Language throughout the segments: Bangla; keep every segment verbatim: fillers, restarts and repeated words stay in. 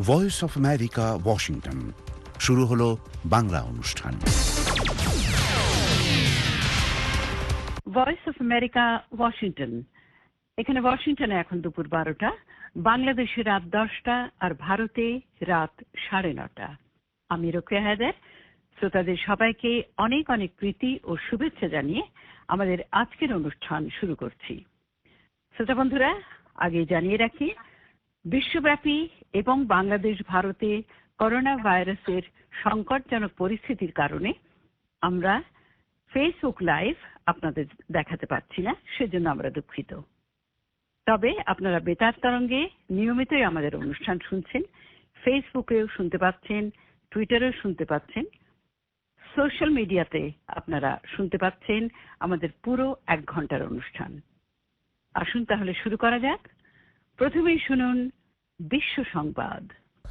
Voice of America, Washington. শুরু হলো বাংলা অনুষ্ঠান। Voice of America, Washington. এখানে ওয়াশিংটনে এখন দুপুর বারোটা, বাংলাদেশে রাত দশটা, আর ভারতে রাত সাড়ে নটা। আমি রোকেয়া হায়দার শ্রোতাদের সবাইকে অনেক অনেক প্রীতি ও শুভেচ্ছা জানিয়ে আমাদের আজকের অনুষ্ঠান শুরু করছি। শ্রোতা বন্ধুরা, আগে জানিয়ে রাখি, বিশ্বব্যাপী এবং বাংলাদেশ ভারতে করোনা ভাইরাসের সংকটজনক পরিস্থিতির কারণে আমরা ফেসবুক লাইভ আপনাদের দেখাতে পারছি না, সেজন্য আমরা দুঃখিত। তবে আপনারা বেতার তরঙ্গে নিয়মিতই আমাদের অনুষ্ঠান শুনছেন, ফেসবুকেও শুনতে পাচ্ছেন, টুইটারেও শুনতে পাচ্ছেন, সোশ্যাল মিডিয়াতে আপনারা শুনতে পাচ্ছেন আমাদের পুরো এক ঘন্টার অনুষ্ঠান। আসুন তাহলে শুরু করা যাক। প্রথমেই শুনুন বিশ্ব সংবাদ।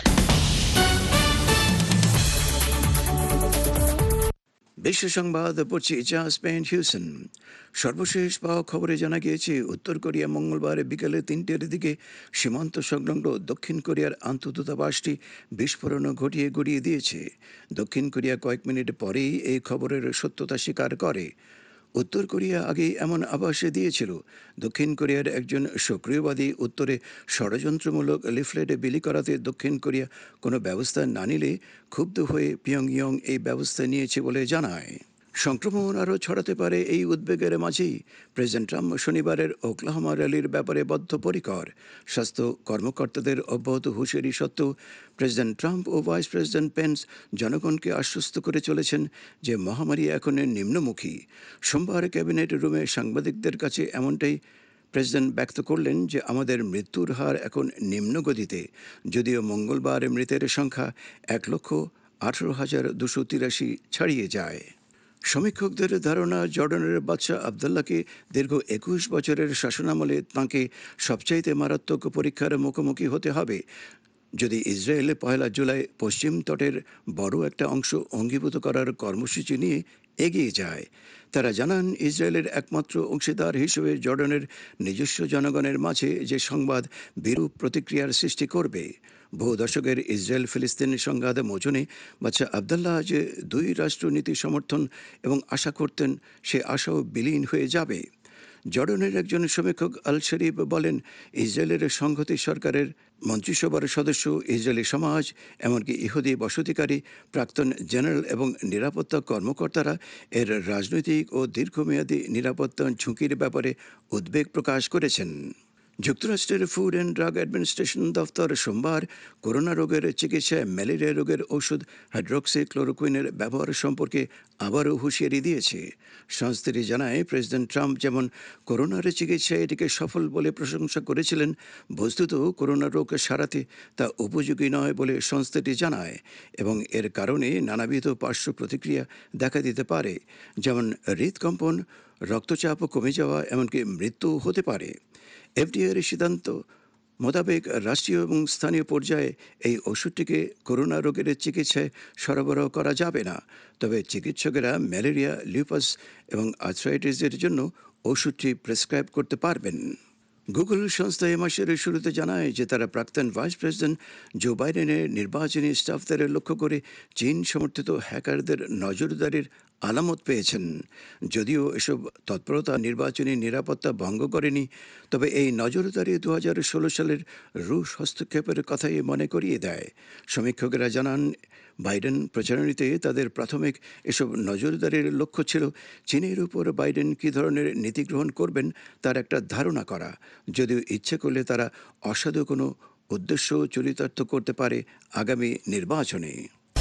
বিশ্ব সংবাদ পড়ছি জাসপেন হিউসেন। সর্বশেষ পাওয়া খবরে জানা গিয়েছে, উত্তর কোরিয়া মঙ্গলবার বিকেলে তিনটের দিকে সীমান্ত সংলগ্ন দক্ষিণ কোরিয়ার আন্তঃদূতাবাসটি বিস্ফোরণ ঘটিয়ে গুড়িয়ে দিয়েছে। দক্ষিণ কোরিয়া কয়েক মিনিট পরেই এই খবরের সত্যতা স্বীকার করে। উত্তর কোরিয়া আগেই এমন আভাস দিয়েছিল। দক্ষিণ কোরিয়ার একজন সক্রিয়বাদী উত্তরে ষড়যন্ত্রমূলক লিফলেট বিলি করাতে দক্ষিণ কোরিয়া কোনো ব্যবস্থা না নিলে ক্ষুব্ধ হয়ে পিয়ংইয়ং এই ব্যবস্থা নিয়েছে বলে জানায়। সংক্রমণ আরও ছড়াতে পারে এই উদ্বেগের মাঝেই প্রেসিডেন্ট ট্রাম্প শনিবারের ওকলাহোমা র্যালির ব্যাপারে বদ্ধপরিকর। স্বাস্থ্য কর্মকর্তাদের অব্যাহত হুঁশিয়ারি সত্ত্বেও প্রেসিডেন্ট ট্রাম্প ও ভাইস প্রেসিডেন্ট পেন্স জনগণকে আশ্বস্ত করে চলেছেন যে মহামারী এখন নিম্নমুখী। সোমবার ক্যাবিনেট রুমে সাংবাদিকদের কাছে এমনটাই প্রেসিডেন্ট ব্যক্ত করলেন যে আমাদের মৃত্যুর হার এখন নিম্নগতিতে, যদিও মঙ্গলবার মৃতের সংখ্যা এক লক্ষ আঠারো হাজার দুশো তিরাশি ছাড়িয়ে যায়। সমীক্ষকদের ধারণা, জর্ডানের বাদশা আবদুল্লাহকে দীর্ঘ একুশ বছরের শাসনামলে তাঁকে সবচাইতে মারাত্মক পরীক্ষার মুখোমুখি হতে হবে যদি ইসরায়েল পয়লা জুলাই পশ্চিম তটের বড় একটা অংশ অঙ্গীভূত করার কর্মসূচি নিয়ে এগিয়ে যায়। তারা জানান, ইসরায়েলের একমাত্র অংশীদার হিসেবে জর্ডানের নিজস্ব জনগণের মাঝে যে সংবাদ বিরূপ প্রতিক্রিয়ার সৃষ্টি করবে। বহু দশকের ইসরায়েল ফিলিস্তিন সংঘাত মোচনে বাদশা আবদুল্লাহ যে দুই রাষ্ট্রনীতি সমর্থন এবং আশা করতেন, সে আশাও বিলীন হয়ে যাবে। জর্ডানের একজন সমীক্ষক আল শরীফ বলেন, ইসরায়েলের সংহতি সরকারের মন্ত্রিসভার সদস্য, ইসরায়েলি সমাজ, এমনকি ইহুদি বসতিকারী, প্রাক্তন জেনারেল এবং নিরাপত্তা কর্মকর্তারা এর রাজনৈতিক ও দীর্ঘমেয়াদী নিরাপত্তা ঝুঁকির ব্যাপারে উদ্বেগ প্রকাশ করেছেন। যুক্তরাষ্ট্রের ফুড অ্যান্ড ড্রাগ অ্যাডমিনিস্ট্রেশন দফতর সোমবার করোনা রোগের চিকিৎসায় ম্যালেরিয়া রোগের ওষুধ হাইড্রোক্সি ক্লোরোকুইনের ব্যবহার সম্পর্কে আবারও হুঁশিয়ারি দিয়েছে। সংস্থাটি জানায়, প্রেসিডেন্ট ট্রাম্প যেমন করোনার চিকিৎসায় এটিকে সফল বলে প্রশংসা করেছিলেন, বস্তুত করোনা রোগ সারাতে তা উপযোগী নয় বলে সংস্থাটি জানায় এবং এর কারণে নানাবিধ পার্শ্ব প্রতিক্রিয়া দেখা দিতে পারে, যেমন হৃদকম্পন, রক্তচাপ কমে যাওয়া, এমনকি মৃত্যু হতে পারে। এফডিএর সিদ্ধান্ত মোতাবেক রাষ্ট্রীয় এবং স্থানীয় পর্যায়ে এই ওষুধটিকে করোনা রোগের চিকিৎসায় সরবরাহ করা যাবে না, তবে চিকিৎসকেরা ম্যালেরিয়া, লিউপাস এবং আর্থ্রাইটিসের জন্য ওষুধটি প্রেসক্রাইব করতে পারবেন। গুগল সংস্থা এ মাসের শুরুতে জানায় যে তারা প্রাক্তন ভাইস প্রেসিডেন্ট জো বাইডেনের নির্বাচনী স্টাফদের লক্ষ্য করে চীন সমর্থিত হ্যাকারদের নজরদারির আলামত পেয়েছেন। যদিও এসব তৎপরতা নির্বাচনী নিরাপত্তা ভঙ্গ করেনি, তবে এই নজরদারি দু হাজার ষোলো সালের রুশ হস্তক্ষেপের কথাই মনে করিয়ে দেয়। সমীক্ষকেরা জানান, বাইডেন প্রচারণীতে তাদের প্রাথমিক এসব নজরদারির লক্ষ্য ছিল চীনের উপর বাইডেন কী ধরনের নীতি গ্রহণ করবেন তার একটা ধারণা করা, যদিও ইচ্ছে করলে তারা অসাধু কোনো উদ্দেশ্য চরিতার্থ করতে পারে আগামী নির্বাচনে।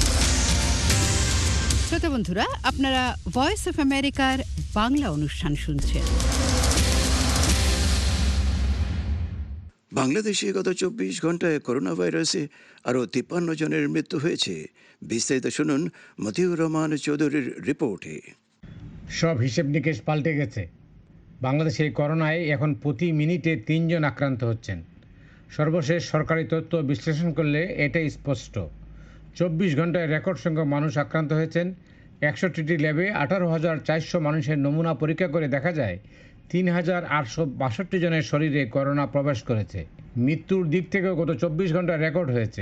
শ্রোতা বন্ধুরা, আপনারা ভয়েস অফ আমেরিকার বাংলা অনুষ্ঠান শুনছেন। বাংলাদেশে গত চব্বিশ ঘন্টায় করোনা ভাইরাসে আরও তিপ্পান্ন জনের মৃত্যু হয়েছে। বিস্তারিত শুনুন মতিউর রহমান চৌধুরীর রিপোর্টে। সব হিসেব নিকেশ পাল্টে গেছে। বাংলাদেশে করোনায় এখন প্রতি মিনিটে তিনজন আক্রান্ত হচ্ছেন। সর্বশেষ সরকারি তথ্য বিশ্লেষণ করলে এটাই স্পষ্ট। চব্বিশ ঘন্টায় রেকর্ড সংখ্যক মানুষ আক্রান্ত হয়েছেন। একষট্টিটি ল্যাবে আঠারো হাজার চারশো মানুষের নমুনা পরীক্ষা করে দেখা যায় তিন হাজার আটশো বাষট্টি জনের শরীরে করোনা প্রবেশ করেছে। মৃত্যুর দিক থেকেও গত চব্বিশ ঘন্টায় রেকর্ড হয়েছে।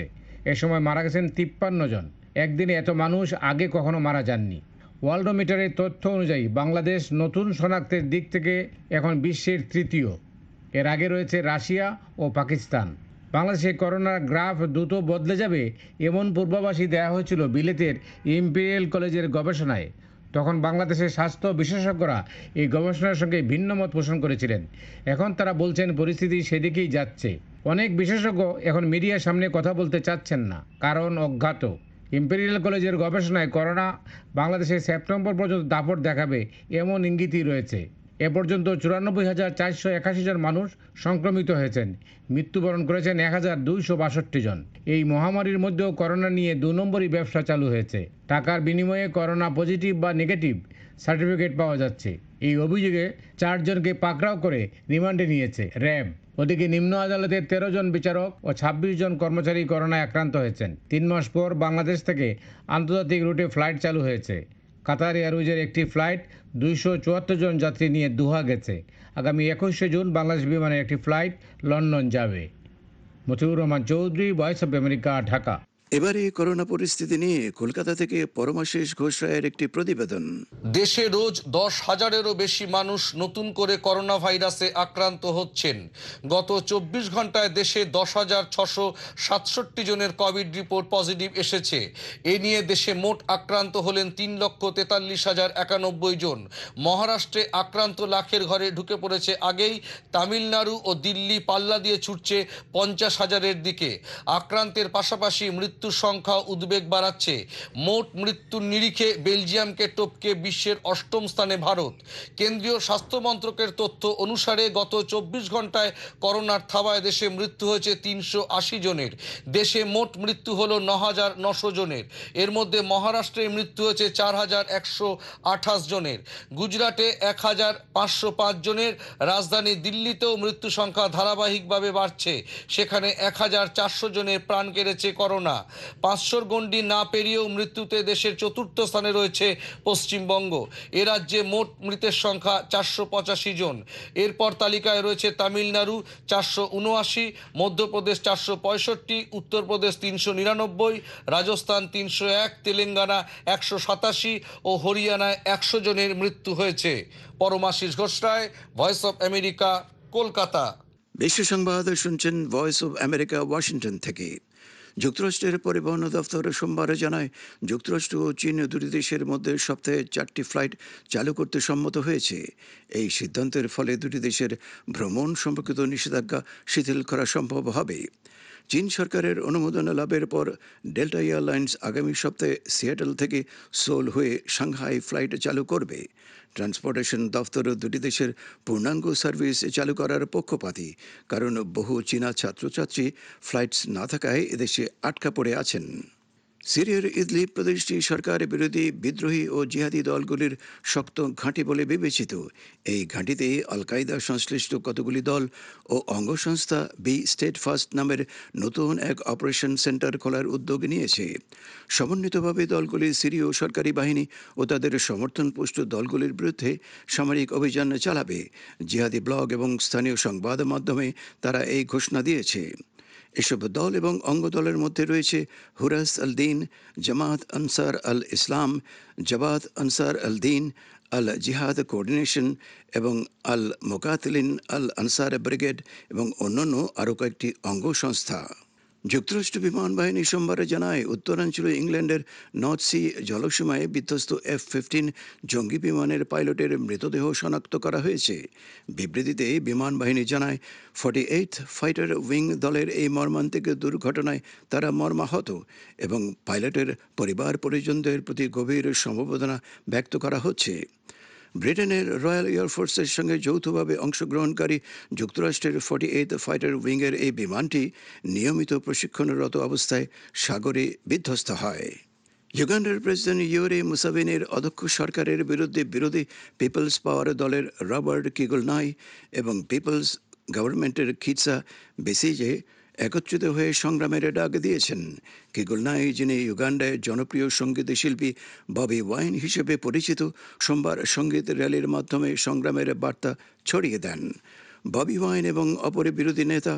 এ সময় মারা গেছেন তিপ্পান্ন জন। একদিনে এত মানুষ আগে কখনো মারা যাননি। ওয়ার্ল্ডোমিটারের তথ্য অনুযায়ী বাংলাদেশ নতুন শনাক্তের দিক থেকে এখন বিশ্বের তৃতীয়। এর আগে রয়েছে রাশিয়া ও পাকিস্তান। বাংলাদেশে করোনার গ্রাফ দ্রুত বদলে যাবে এমন পূর্বাভাসই দেওয়া হয়েছিল বিলেতের ইম্পেরিয়াল কলেজের গবেষণায়। তখন বাংলাদেশের স্বাস্থ্য বিশেষজ্ঞরা এই গবেষণার সঙ্গে ভিন্ন মত পোষণ করেছিলেন। এখন তারা বলছেন পরিস্থিতি সেদিকেই যাচ্ছে। অনেক বিশেষজ্ঞ এখন মিডিয়ার সামনে কথা বলতে চাচ্ছেন না, কারণ অজ্ঞাত। ইম্পেরিয়াল কলেজের গবেষণায় করোনা বাংলাদেশে সেপ্টেম্বর পর্যন্ত দাপট দেখাবে এমন ইঙ্গিতই রয়েছে। এ পর্যন্ত চুরানব্বই হাজার চারশো একাশি জন মানুষ সংক্রমিত হয়েছেন, মৃত্যুবরণ করেছেন এক হাজার দুইশো বাষট্টি জন। এই মহামারীর মধ্যেও করোনা নিয়ে দু নম্বরই ব্যবসা চালু হয়েছে। টাকার বিনিময়ে করোনা পজিটিভ বা নেগেটিভ সার্টিফিকেট পাওয়া যাচ্ছে। এই অভিযোগে চারজনকে পাকড়াও করে রিমান্ডে নিয়েছে র্যাব। ওদিকে নিম্ন আদালতের তেরো জন বিচারক ও ছাব্বিশ জন কর্মচারী করোনায় আক্রান্ত হয়েছেন। তিন মাস পর বাংলাদেশ থেকে আন্তর্জাতিক রুটে ফ্লাইট চালু হয়েছে। কাতার এয়ারওয়েজের একটি ফ্লাইট দুইশো চুয়াত্তর জন যাত্রী নিয়ে দোহা গেছে। আগামী একুশে জুন বাংলাদেশ বিমানের একটি ফ্লাইট লন্ডন যাবে। Motiur Rahman Chowdhury, Voice of America, Dhaka. এবারে করোনা পরিস্থিতি নিয়ে কলকাতা থেকে পরমাশিস ঘোষ রায়ের একটি প্রতিবেদন। দেশে রোজ দশ হাজারেরও বেশি মানুষ নতুন করে করোনা ভাইরাসে আক্রান্ত হচ্ছেন। গত চব্বিশ ঘন্টায় দেশে দশ হাজার ছশো সাতষট্টি জনের কোভিড রিপোর্ট পজিটিভ এসেছে। এ নিয়ে দেশে মোট আক্রান্ত হলেন তিন লক্ষ তেতাল্লিশ হাজার একানব্বই জন। মহারাষ্ট্রে আক্রান্ত লাখের ঘরে ঢুকে পড়েছে আগেই। তামিলনাড়ু ও দিল্লি পাল্লা দিয়ে ছুটছে পঞ্চাশ হাজারের দিকে। আক্রান্তের পাশাপাশি মৃত্যু মৃত্যুর সংখ্যা উদ্বেগ বাড়াচ্ছে। মোট মৃত্যুর নিরিখে বেলজিয়ামকে টপকে বিশ্বের অষ্টম স্থানে ভারত। কেন্দ্রীয় স্বাস্থ্য মন্ত্রকের তথ্য অনুসারে গত চব্বিশ ঘন্টায় করোনার থাবায় দেশে মৃত্যু হয়েছে তিনশো আশি জনের। দেশে মোট মৃত্যু হলো ন হাজার নশো জনের। এর মধ্যে মহারাষ্ট্রে মৃত্যু হয়েছে চার হাজার একশো আঠাশ জনের, গুজরাটে এক হাজার পাঁচশো পাঁচ জনের। রাজধানী দিল্লিতেও মৃত্যু সংখ্যা ধারাবাহিকভাবে বাড়ছে। সেখানে এক হাজার চারশো জনের প্রাণ কেড়েছে করোনা। পাঁচশোর গণ্ডি না পেরিয়েও মৃত্যুতে দেশের চতুর্থ স্থানে রয়েছে পশ্চিমবঙ্গ। এ রাজ্যে মোট মৃতের সংখ্যা চারশো পঁচাশি জন। এরপর তালিকায় রয়েছে তামিলনাড়ু চারশো উনআশি, মধ্যপ্রদেশ চারশো পঁয়ষট্টি, উত্তরপ্রদেশ তিনশো নিরানব্বই, রাজস্থান তিনশো এক, তেলেঙ্গানা একশো সাতাশি ও হরিয়ানায় একশো জনের মৃত্যু হয়েছে। Paramashis Ghosh Roy, Voice of America, Kolkata. বিশ্ব সংবাদ শুনছেন ভয়েস অব আমেরিকা, ওয়াশিংটন থেকে। যুক্তরাষ্ট্রের পরিবহন দফতর সোমবার জানায়, যুক্তরাষ্ট্র ও চীন দুটি দেশের মধ্যে সপ্তাহে চারটি ফ্লাইট চালু করতে সম্মত হয়েছে। এই সিদ্ধান্তের ফলে দুটি দেশের ভ্রমণ সম্পর্কিত নিষেধাজ্ঞা শিথিল করা সম্ভব হবে। চীন সরকারের অনুমোদন লাভের পর ডেল্টা এয়ারলাইন্স আগামী সপ্তাহে সিয়াটল থেকে সোল হয়ে সাংহাই ফ্লাইট চালু করবে। ট্রান্সপোর্টেশন দফতর দুটি দেশের পূর্ণাঙ্গ সার্ভিস চালু করার পক্ষপাতী, কারণ বহু চীনা ছাত্রছাত্রী ফ্লাইটস না থাকায় এদেশে আটকা পড়ে আছেন। সিরিয়ার ইদলিব প্রদেশটি সরকার বিরোধী বিদ্রোহী ও জিহাদি দলগুলির শক্ত ঘাঁটি বলে বিবেচিত। এই ঘাঁটিতে আল কায়দা সংশ্লিষ্ট কতগুলি দল ও অঙ্গসংস্থা বি স্টেট ফার্স্ট নামের নতুন এক অপারেশন সেন্টার খোলার উদ্যোগ নিয়েছে। সমন্বিতভাবে দলগুলি সিরীয় সরকারি বাহিনী ও তাদের সমর্থনপুষ্ট দলগুলির বিরুদ্ধে সামরিক অভিযান চালাবে। জিহাদি ব্লগ এবং স্থানীয় সংবাদ মাধ্যমে তারা এই ঘোষণা দিয়েছে। এসব দল এবং অঙ্গদলের মধ্যে রয়েছে হুরাস আল দিন, জামাত আনসার আল ইসলাম, জাবাত আনসার আল দিন, আল জিহাদ কোঅর্ডিনেশন এবং আল মোকাতিলিন আল আনসার ব্রিগেড এবং অন্যান্য আরও কয়েকটি অঙ্গ সংস্থা। যুক্তরাষ্ট্র বিমান বাহিনী সোমবার জানায়, উত্তরাঞ্চল ইংল্যান্ডের নর্থ সি জলসীমায় বিধ্বস্ত এফ ফিফটিন জঙ্গি বিমানের পাইলটের মৃতদেহ শনাক্ত করা হয়েছে। বিবৃতিতে বিমান বাহিনী জানায়, ফর্টি এইথ ফাইটার উইং দলের এই মর্মান্তিক দুর্ঘটনায় তারা মর্মাহত এবং পাইলটের পরিবার পরিজনদের প্রতি গভীর সমবেদনা ব্যক্ত করা হচ্ছে। ব্রিটেনের রয়্যাল এয়ারফোর্সের সঙ্গে যৌথভাবে অংশগ্রহণকারী যুক্তরাষ্ট্রের ফর্টি এইথ ফাইটার উইংয়ের এই বিমানটি নিয়মিত প্রশিক্ষণরত অবস্থায় সাগরে বিধ্বস্ত হয়। ইউগান্ডার প্রেসিডেন্ট ইয়োরি মুসেভেনির অধ্যক্ষ সরকারের বিরুদ্ধে বিরোধী পিপলস পাওয়ার দলের রবার্ট কিগলনাই এবং পিপলস গভর্নমেন্টের খিৎসা বেসিজে একত্রিত হয়ে সংগ্রামের ডাক দিয়েছেন। কিগলনাই, যিনি ইউগান্ডায় জনপ্রিয় সঙ্গীত শিল্পী ববি ওয়াইন হিসেবে পরিচিত, সোমবার সঙ্গীত র্যালির মাধ্যমে সংগ্রামের বার্তা ছড়িয়ে দেন। ববি ওয়াইন এবং অপর বিরোধী নেতা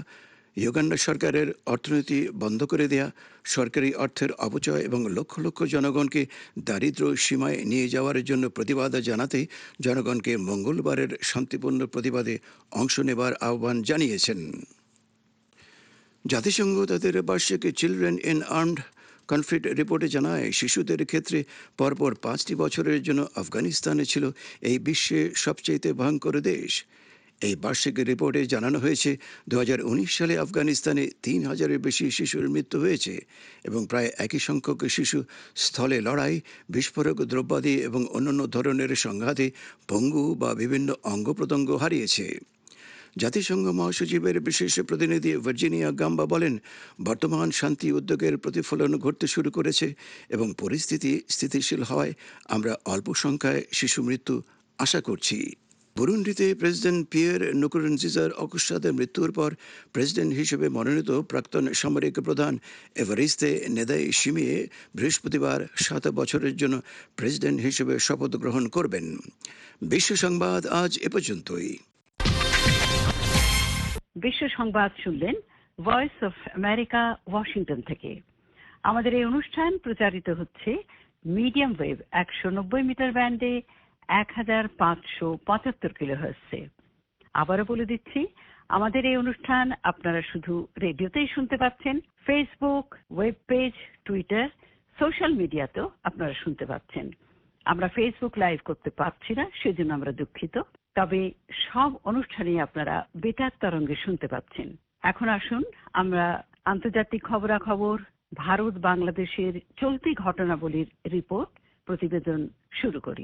ইউগান্ডা সরকারের অর্থনীতি বন্ধ করে দেয়া, সরকারি অর্থের অপচয় এবং লক্ষ লক্ষ জনগণকে দারিদ্র্য সীমায় নিয়ে যাওয়ার জন্য প্রতিবাদ জানাতে জনগণকে মঙ্গলবারের শান্তিপূর্ণ প্রতিবাদে অংশ নেবার আহ্বান জানিয়েছেন। জাতিসংঘ তাদের বার্ষিক চিলড্রেন ইন আর্মড কনফ্লিক্ট রিপোর্টে জানায়, শিশুদের ক্ষেত্রে পরপর পাঁচটি বছরের জন্য আফগানিস্তানে ছিল এই বিশ্বে সবচেয়ে ভয়ঙ্কর দেশ। এই বার্ষিক রিপোর্টে জানানো হয়েছে দু হাজার উনিশ সালে আফগানিস্তানে তিন হাজারের বেশি শিশুর মৃত্যু হয়েছে এবং প্রায় একই সংখ্যক শিশু স্থলে লড়াই, বিস্ফোরক দ্রব্যাদি এবং অন্যান্য ধরনের সংঘাতে পঙ্গু বা বিভিন্ন অঙ্গ প্রত্যঙ্গ হারিয়েছে। জাতিসংঘ মহাসচিবের বিশেষ প্রতিনিধি ভার্জিনিয়া গাম্বা বলেন, বর্তমান শান্তি উদ্যোগের প্রতিফলন ঘটতে শুরু করেছে এবং পরিস্থিতি স্থিতিশীল হওয়ায় আমরা অল্প সংখ্যায় শিশু মৃত্যু আশা করছি। বুরুন্ডিতে প্রেসিডেন্ট পিয়ের নকুরুনজিজার অকস্মাৎ মৃত্যুর পর প্রেসিডেন্ট হিসেবে মনোনীত প্রাক্তন সামরিক প্রধান এভারিস্তে নেদাইশিমিয়ে বৃহস্পতিবার সাত বছরের জন্য প্রেসিডেন্ট হিসেবে শপথ গ্রহণ করবেন। বিশ্ব সংবাদ আজ এ পর্যন্তই। বিশ্ব সংবাদ শুনলেন ভয়েস অফ আমেরিকা, ওয়াশিংটন থেকে। আমাদের এই অনুষ্ঠান প্রচারিত হচ্ছে মিডিয়াম ওয়েভ একশো নব্বই মিটার ব্যান্ডে এক হাজার পাঁচশো পঁচাত্তর কিলোহার্টজে। আবারও বলে দিচ্ছি, আমাদের এই অনুষ্ঠান আপনারা শুধু রেডিওতেই শুনতে পাচ্ছেন, Facebook, web page, Twitter, social মিডিয়াতেও আপনারা শুনতে পাচ্ছেন। আমরা ফেসবুক লাইভ করতে পারছি না, সেজন্য আমরা দুঃখিত। তবে সব অনুষ্ঠানই আপনারা বেতার তরঙ্গে শুনতে পাচ্ছেন। এখন আসুন আমরা আন্তর্জাতিক খবরাখবর, ভারত বাংলাদেশের চলতি ঘটনাবলীর রিপোর্ট প্রতিবেদন শুরু করি।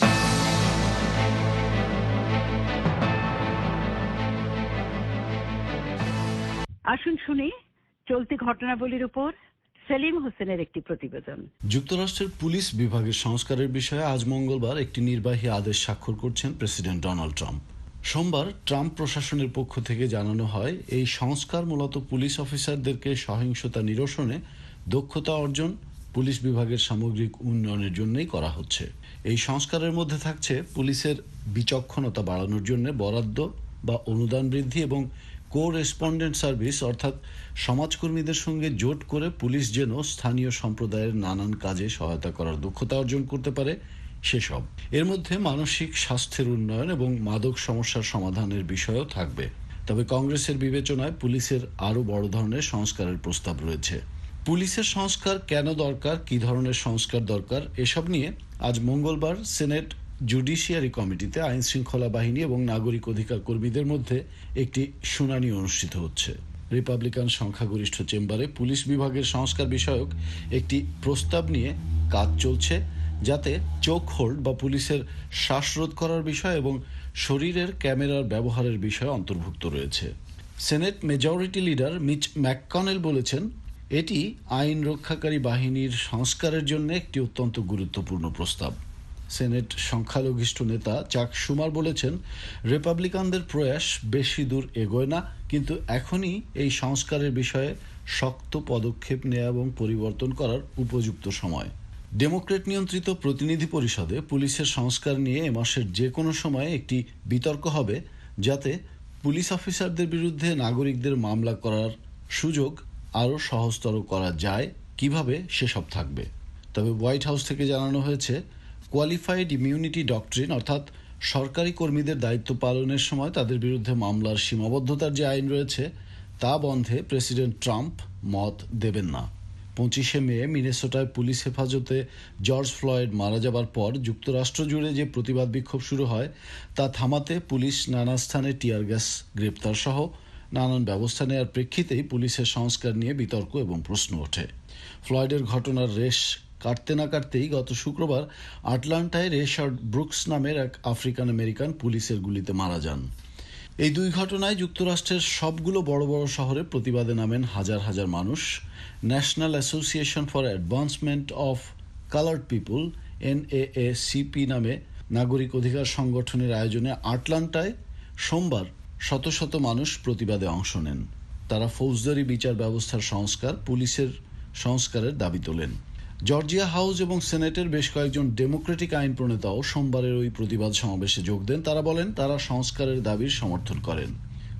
আসুন শুনি চলতি ঘটনাবলীর উপর সেলিম হোসেনের একটি প্রতিবেদন। যুক্তরাষ্ট্রের পুলিশ বিভাগের সংস্কারের বিষয়ে আজ মঙ্গলবার একটি নির্বাহী আদেশ স্বাক্ষর করছেন প্রেসিডেন্ট ডোনাল্ড ট্রাম্প। সোমবার ট্রাম্প প্রশাসনের পক্ষ থেকে জানানো হয়, এই সংস্কার মূলত পুলিশ অফিসারদেরকে সহিংসতা নিরসনে দক্ষতা অর্জন, পুলিশ বিভাগের সামগ্রিক উন্নয়নের জন্যই করা হচ্ছে। এই সংস্কারের মধ্যে থাকছে পুলিশের বিচক্ষণতা বাড়ানোর জন্য বরাদ্দ বা অনুদান বৃদ্ধি এবং কো রেসপন্ডেন্ট সার্ভিস, অর্থাৎ সমাজকর্মীদের সঙ্গে জোট করে পুলিশ যেন স্থানীয় সম্প্রদায়ের নানান কাজে সহায়তা করার দক্ষতা অর্জন করতে পারে সেসব। এর মধ্যে মানসিক স্বাস্থ্যের উন্নয়ন এবং মাদক সমস্যার সমাধানের বিষয়ও থাকবে। তবে কংগ্রেসের বিবেচনায় পুলিশের আরও বড় ধরনের সংস্কারের প্রস্তাব রয়েছে। পুলিশের সংস্কার কেন দরকার, কী ধরনের সংস্কার দরকার, এসব নিয়ে আজ মঙ্গলবার সেনেট জুডিশিয়ারি কমিটিতে আইন শৃঙ্খলা বাহিনী এবং নাগরিক অধিকার কর্মীদের মধ্যে একটি শুনানি অনুষ্ঠিত হচ্ছে। রিপাবলিকান সংখ্যাগরিষ্ঠ চেম্বারে পুলিশ বিভাগের সংস্কার বিষয়ক একটি প্রস্তাব নিয়ে কাজ চলছে, যাতে চোখ হোল্ড বা পুলিশের শ্বাসরোধ করার বিষয় এবং শরীরের ক্যামেরার ব্যবহারের বিষয় অন্তর্ভুক্ত রয়েছে। Senate majority leader Mitch McConnell বলেছেন, এটি আইন রক্ষাকারী বাহিনীর সংস্কারের জন্য একটি অত্যন্ত গুরুত্বপূর্ণ প্রস্তাব। সেনেট সংখ্যালঘিষ্ঠ নেতা চাক শুমার বলেছেন, রিপাবলিকানদের প্রয়াস বেশি দূর এগোয় না, কিন্তু এখনই এই সংস্কারের বিষয়ে শক্ত পদক্ষেপ নেওয়া এবং পরিবর্তন করার উপযুক্ত সময়। ডেমোক্রেট নিয়ন্ত্রিত প্রতিনিধি পরিষদে পুলিশের সংস্কার নিয়ে এ মাসের যে কোনো সময় একটি বিতর্ক হবে, যাতে পুলিশ অফিসারদের বিরুদ্ধে নাগরিকদের মামলা করার সুযোগ আরও সহজতর করা যায় কিভাবে সেসব থাকবে। তবে হোয়াইট হাউস থেকে জানানো হয়েছে, কোয়ালিফাইড ইমিউনিটি ডক্ট্রিন, অর্থাৎ সরকারি কর্মীদের দায়িত্ব পালনের সময় তাদের বিরুদ্ধে মামলার সীমাবদ্ধতার যে আইন রয়েছে তা বন্ধে প্রেসিডেন্ট ট্রাম্প মত দেবেন না। পঁচিশে মে মিনেসোটায় পুলিশ হেফাজতে জর্জ ফ্লয়েড মারা যাবার পর যুক্তরাষ্ট্র জুড়ে যে প্রতিবাদ বিক্ষোভ শুরু হয় তা থামাতে পুলিশ নানা স্থানে টিয়ার গ্যাস, গ্রেপ্তার সহ নানান ব্যবস্থা নেওয়ার প্রেক্ষিতেই পুলিশের সংস্কার নিয়ে বিতর্ক এবং প্রশ্ন ওঠে। ফ্লয়েডের ঘটনার রেশ কাটতে না কাটতেই গত শুক্রবার আটলান্টায় রেশার্ড ব্রুকস নামের এক আফ্রিকান আমেরিকান পুলিশের গুলিতে মারা যান। এই দুই ঘটনায় যুক্তরাষ্ট্রের সবগুলো বড় বড় শহরে প্রতিবাদে নামেন হাজার হাজার মানুষ। National Association for Advancement of Coloured People, N A A C P নামে নাগরিক অধিকার সংগঠনের আয়োজনে আটলান্টায় সোমবার শত শত মানুষ প্রতিবাদে অংশ নেন। তারা ফৌজদারি বিচার ব্যবস্থার সংস্কার, পুলিশের সংস্কারের দাবি তোলেন। জর্জিয়া হাউস এবং সেনেটের বেশ কয়েকজন ডেমোক্রেটিক আইন প্রণেতাও সোমবারের ওই প্রতিবাদ সমাবেশে যোগ দেন। তারা বলেন, তারা সংস্কারের দাবির সমর্থন করেন।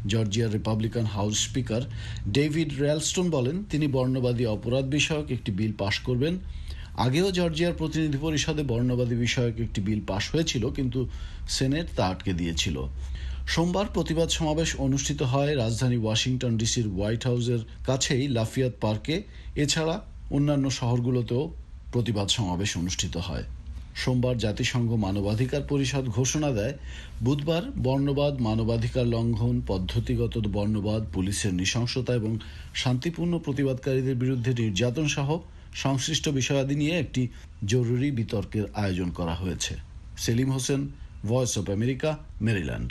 জর্জিয়ার Republican House Speaker David Ralston বলেন তিনি বর্ণবাদী অপরাধ বিষয়ক একটি বিল পাশ করবেন। আগেও জর্জিয়ার প্রতিনিধি পরিষদে বর্ণবাদী বিষয়ক একটি বিল পাশ হয়েছিল, কিন্তু সেনেট তা আটকে দিয়েছিল। সোমবার প্রতিবাদ সমাবেশ অনুষ্ঠিত হয় রাজধানী ওয়াশিংটন ডিসির হোয়াইট হাউসের কাছেই লাফিয়াত পার্কে। এছাড়া অন্যান্য শহরগুলোতেও প্রতিবাদ সমাবেশ অনুষ্ঠিত হয়। সোমবার জাতিসংঘ মানবাধিকার পরিষদ ঘোষণা দেয় বুধবার বর্ণবাদ, মানবাধিকার লঙ্ঘন, পদ্ধতিগত বর্ণবাদ, পুলিশের নৃশংসতা এবং শান্তিপূর্ণ প্রতিবাদকারীদের বিরুদ্ধে নির্যাতন সহ সংশ্লিষ্ট বিষয়াদি নিয়ে একটি জরুরি বিতর্কের আয়োজন করা হয়েছে। Selim Hossain, Voice of America, Maryland.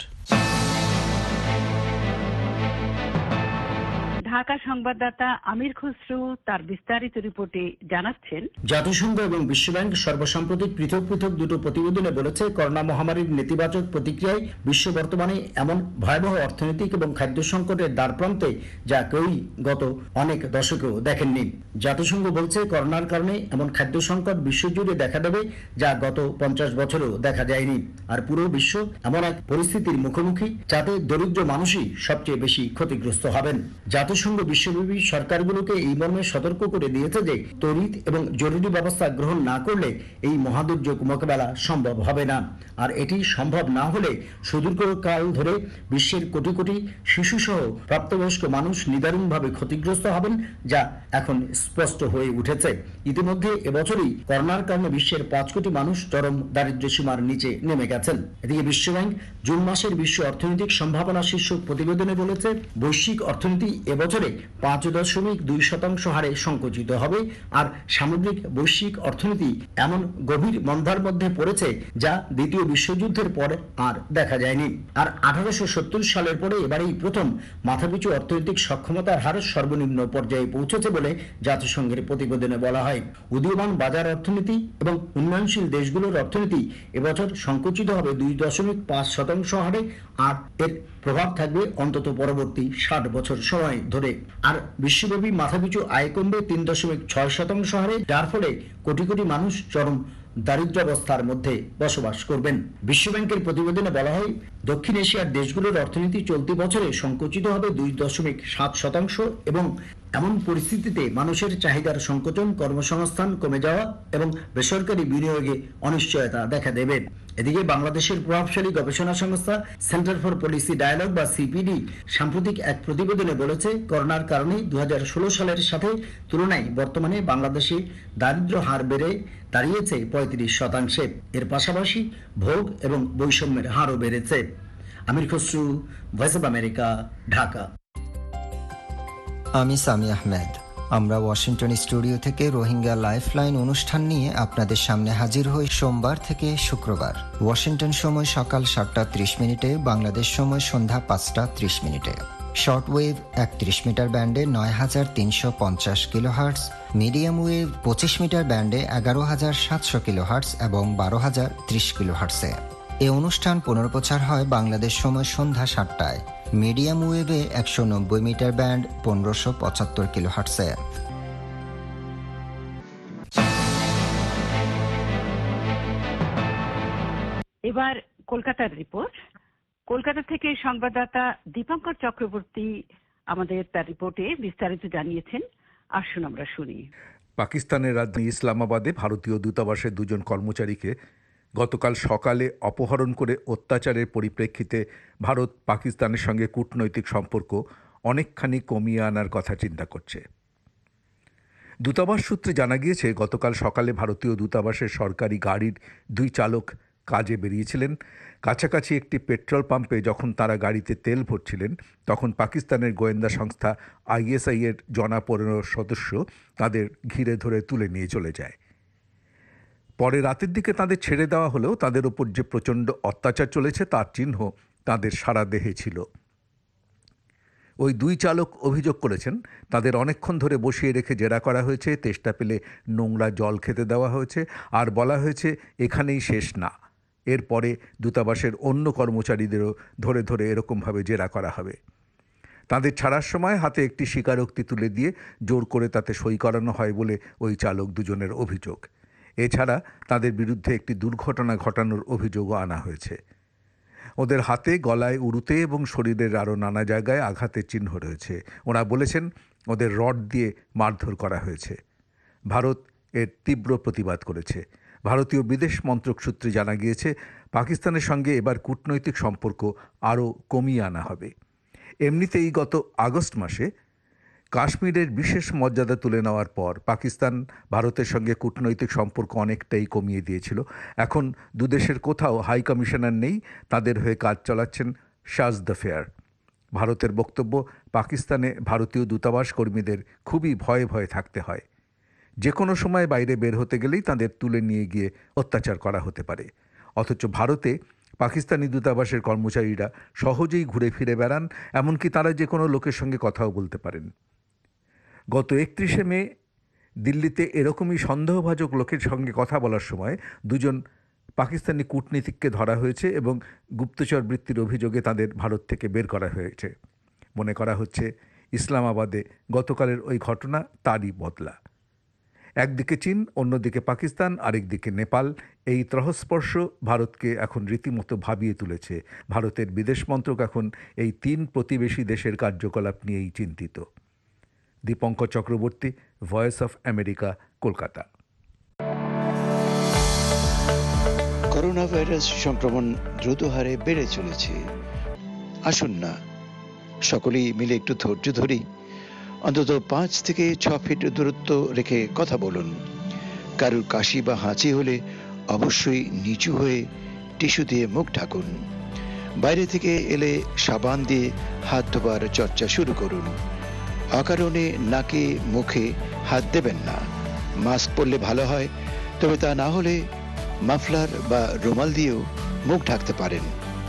Dhaka সংবাদদাতা আমির খসরু তার বিস্তারিত রিপোর্টে জানাচ্ছেন, জাতিসংঘ এবং বিশ্বব্যাংক সর্বসাম্প্রতিক পৃথক পৃথক দুটো প্রতিবেদনে বলেছে করোনা মহামারীর নেতিবাচক প্রতিক্রিয়ায় বিশ্ব বর্তমানে এমন ভয়াবহ অর্থনৈতিক এবং খাদ্য সংকটের দ্বারপ্রান্তে যা কেউই গত অনেক দশকেও দেখেননি। জাতিসংঘ বলছে করোনার কারণে এমন খাদ্য সংকট বিশ্বজুড়ে দেখা দেবে যা গত পঞ্চাশ বছরেও দেখা যায়নি। আর পুরো বিশ্ব এমন এক পরিস্থিতির মুখোমুখি যাতে দরিদ্র মানুষই সবচেয়ে বেশি ক্ষতিগ্রস্ত হবেন। জাতিসংঘ বিশ্বব্যাপী সরকারগুলোকে এই মর্মে সতর্ক করে দিয়েছে যে তড়িৎ এবং জরুরি ব্যবস্থা গ্রহণ না করলে এই মহাদুর্যোগ মোকাবেলা সম্ভব হবে না। আর এটি সম্ভব না হলে সুদীর্ঘকাল ধরে বিশ্বের কোটি কোটি শিশুসহ প্রাপ্তবয়স্ক মানুষ নিদারুণভাবে ক্ষতিগ্রস্ত হবেন, যা এখন স্পষ্ট হয়ে উঠেছে। ইতিমধ্যে এবছরই করোনার কারণে বিশ্বের পাঁচ কোটি মানুষ চরম দারিদ্র্য সীমার নিচে নেমে গেছেন। এদিকে বিশ্বব্যাংক জুন মাসের বিশ্ব অর্থনৈতিক সম্ভাবনা শীর্ষক প্রতিবেদনে বলেছে বৈশ্বিক অর্থনীতি এবছরে পাঁচ দশমিক দুই শতাংশ হারে সংকুচিত হবে। আর সামগ্রিক বৈশ্বিক অর্থনীতি এমন গভীর মন্দার মধ্যে পড়েছে যা দ্বিতীয় বিশ্বযুদ্ধের পর আর দেখা যায়নি। আর আঠারোশো সত্তর সালের পরে এবারেই প্রথম মাথাপিছু অর্থনৈতিক সক্ষমতার হার সর্বনিম্ন পর্যায়ে পৌঁছেছে বলে জাতিসংঘের প্রতিবেদনে বলা হয়। উদীয়মান বাজার অর্থনীতি এবং উন্নয়নশীল দেশগুলোর অর্থনীতি এবছর সংকুচিত হবে দুই দশমিক পাঁচ শতাংশ হারে, আর এর প্রভাব থাকবে অন্তত পরবর্তী ষাট বছর সময় ধরে। আর বিশ্বব্যাপী মাথাপিছু আয় কমবে তিন দশমিক ছয় শতাংশ হারে, যার ফলে কোটি কোটি মানুষ চরম দারিদ্র্যাবস্থার মধ্যে বসবাস করবেন। বিশ্বব্যাংকের প্রতিবেদনে বলা হয় দক্ষিণ এশিয়ার দেশগুলোর অর্থনীতি চলতি বছরে সংকুচিত হবে দুই দশমিক সাত শতাংশ এবং এমন পরিস্থিতিতে মানুষের চাহিদার সংকোচন, কর্মসংস্থান কমে যাওয়া এবং বেসরকারি বিনিয়োগে অনিশ্চয়তা দেখা দেবে। এদিকে বাংলাদেশের প্রভাবশালী গবেষণা সংস্থা সেন্টার ফর পলিসি ডায়ালগ বা সিপিডি সাম্প্রতিক এক প্রতিবেদনে বলেছে করোনার কারণে দু হাজার ষোলো সালের সাথে তুলনায় বর্তমানে বাংলাদেশে দারিদ্র্য হার বেড়ে দাঁড়িয়েছে পঁয়ত্রিশ শতাংশে। এর পাশাপাশি ভোগ এবং বৈষম্যের হারও বেড়েছে। Amir Khasru, Voice of America, Dhaka. আমি সামি আহমেদ। আমরা ওয়াশিংটন স্টুডিও থেকে রোহিঙ্গা লাইফলাইন অনুষ্ঠান নিয়ে আপনাদের সামনে হাজির হই সোমবার থেকে শুক্রবার। ওয়াশিংটন সময় সকাল সাতটা ত্রিশ মিনিটে, বাংলাদেশ সময় সন্ধ্যা পাঁচটা ত্রিশ মিনিটে। শর্ট ওয়েভ একত্রিশ মিটার ব্যান্ডে নয় হাজার তিনশো পঞ্চাশ কিলোহার্টজ, মিডিয়াম ওয়েভ পঁচিশ মিটার ব্যান্ডে এগারো হাজার সাতশো কিলোহার্টজ এবং বারো হাজার ত্রিশ কিলোহার্টজে। এই অনুষ্ঠান পুনর্প্রচার হয় বাংলাদেশ সময় সন্ধ্যা সাতটায় মিডিয়াম ওয়েভে একশো নব্বই মিটার ব্যান্ড পনেরোশো পঁচাত্তর কিলোহার্টজে। এবার কলকাতার রিপোর্ট। কলকাতা থেকে সংবাদদাতা দীপঙ্কর চক্রবর্তী আমাদের তার রিপোর্টে বিস্তারিত জানিয়েছেন। আসুন আমরা শুনি। পাকিস্তানের রাজধানী ইসলামাবাদে ভারতীয় দূতাবাসের দুজন কর্মচারীকে গতকাল সকালে অপহরণ করে অত্যাচারের পরিপ্রেক্ষিতে ভারত পাকিস্তানের সঙ্গে কূটনৈতিক সম্পর্ক অনেকখানি কমিয়ে আনার কথা চিন্তা করছে। দূতাবাস সূত্রে জানা গিয়েছে গতকাল সকালে ভারতীয় দূতাবাসের সরকারি গাড়ির দুই চালক কাজে বেরিয়েছিলেন। কাছাকাছি একটি পেট্রোল পাম্পে যখন তারা গাড়িতে তেল ভরছিলেন তখন পাকিস্তানের গোয়েন্দা সংস্থা আইএসআই এর জনা পনেরো সদস্য তাদের ঘিরে ধরে তুলে নিয়ে চলে যায়। পরে রাতের দিকে তাদের ছেড়ে দেওয়া হলেও তাদের ওপর যে প্রচণ্ড অত্যাচার চলেছে তার চিহ্ন তাদের সারা দেহে ছিল। ওই দুই চালক অভিযোগ করেছেন তাদের অনেকক্ষণ ধরে বসিয়ে রেখে জেরা করা হয়েছে, তেষ্টা পেলে নোংরা জল খেতে দেওয়া হয়েছে, আর বলা হয়েছে এখানেই শেষ না, এরপরে দূতাবাসের অন্য কর্মচারীদেরও ধরে ধরে এরকমভাবে জেরা করা হবে। তাদের ছাড়ার সময় হাতে একটি স্বীকারোক্তি তুলে দিয়ে জোর করে তাতে সই করানো হয় বলে ওই চালক দুজনের অভিযোগ। এছাড়া তাদের বিরুদ্ধে একটি দুর্ঘটনা ঘটানোর অভিযোগও আনা হয়েছে। ওদের হাতে, গলায়, উরুতে এবং শরীরের আরও নানা জায়গায় আঘাতের চিহ্ন রয়েছে। ওরা বলেছেন ওদের রড দিয়ে মারধর করা হয়েছে। ভারত এর তীব্র প্রতিবাদ করেছে। ভারতীয় বিদেশ মন্ত্রক সূত্রে জানা গিয়েছে পাকিস্তানের সঙ্গে এবার কূটনৈতিক সম্পর্ক আরও কমিয়ে আনা হবে। এমনিতেই গত আগস্ট মাসে কাশ্মীরের বিশেষ মর্যাদা তুলে নেওয়ার পর পাকিস্তান ভারতের সঙ্গে কূটনৈতিক সম্পর্ক অনেকটাই কমিয়ে দিয়েছিল। এখন দুদেশের কোথাও হাই কমিশনার নেই, তাদের হয়ে কাজ চালাচ্ছেন শাজ দ্য-ফেয়ার। ভারতের বক্তব্য, পাকিস্তানে ভারতীয় দূতাবাস কর্মীদের খুবই ভয়ে ভয়ে থাকতে হয়। যে কোনো সময় বাইরে বের হতে গেলেই তাদের তুলে নিয়ে গিয়ে অত্যাচার করা হতে পারে। অথচ ভারতে পাকিস্তানি দূতাবাসের কর্মচারীরা সহজেই ঘুরে ফিরে বেড়ান, এমনকি তারা যে কোনো লোকের সঙ্গে কথাও বলতে পারেন। গত একত্রিশে মে দিল্লিতে এরকমই সন্দেহভাজক লোকের সঙ্গে কথা বলার সময় দুজন পাকিস্তানি কূটনীতিককে ধরা হয়েছে এবং গুপ্তচর বৃত্তির অভিযোগে তাদের ভারত থেকে বের করা হয়েছে। মনে করা হচ্ছে ইসলামাবাদে গতকালের ওই ঘটনা তারই বদলা। একদিকে চীন, অন্যদিকে পাকিস্তান, আরেকদিকে নেপাল। এই ত্রহস্পর্শ ভারতকে এখন রীতিমতো ভাবিয়ে তুলেছে। ভারতের বিদেশ মন্ত্রক এখন এই তিন প্রতিবেশী দেশের কার্যকলাপ নিয়েই চিন্তিত। Dipankar Chakraborty, Voice of America, Kolkata. Corona virus সংক্রমণ দ্রুত হারে বেড়ে চলেছে। আসুন না সকলেই মিলে একটু ধৈর্য ধরি, অন্তত পাঁচ থেকে ছ ফিট দূরত্ব রেখে কথা বলুন। কারুর কাশি বা হাঁচি হলে অবশ্যই নিচু হয়ে টিস্যু দিয়ে মুখ ঢাকুন। বাইরে থেকে এলে সাবান দিয়ে হাত ধোবার চর্চা শুরু করুন। অকারণে নাকে মুখে হাত দেবেন না। মাস্ক পরলে ভালো হয়, তবে তা না হলে মাফলার বা রুমাল দিয়েও মুখ ঢাকতে পারেন।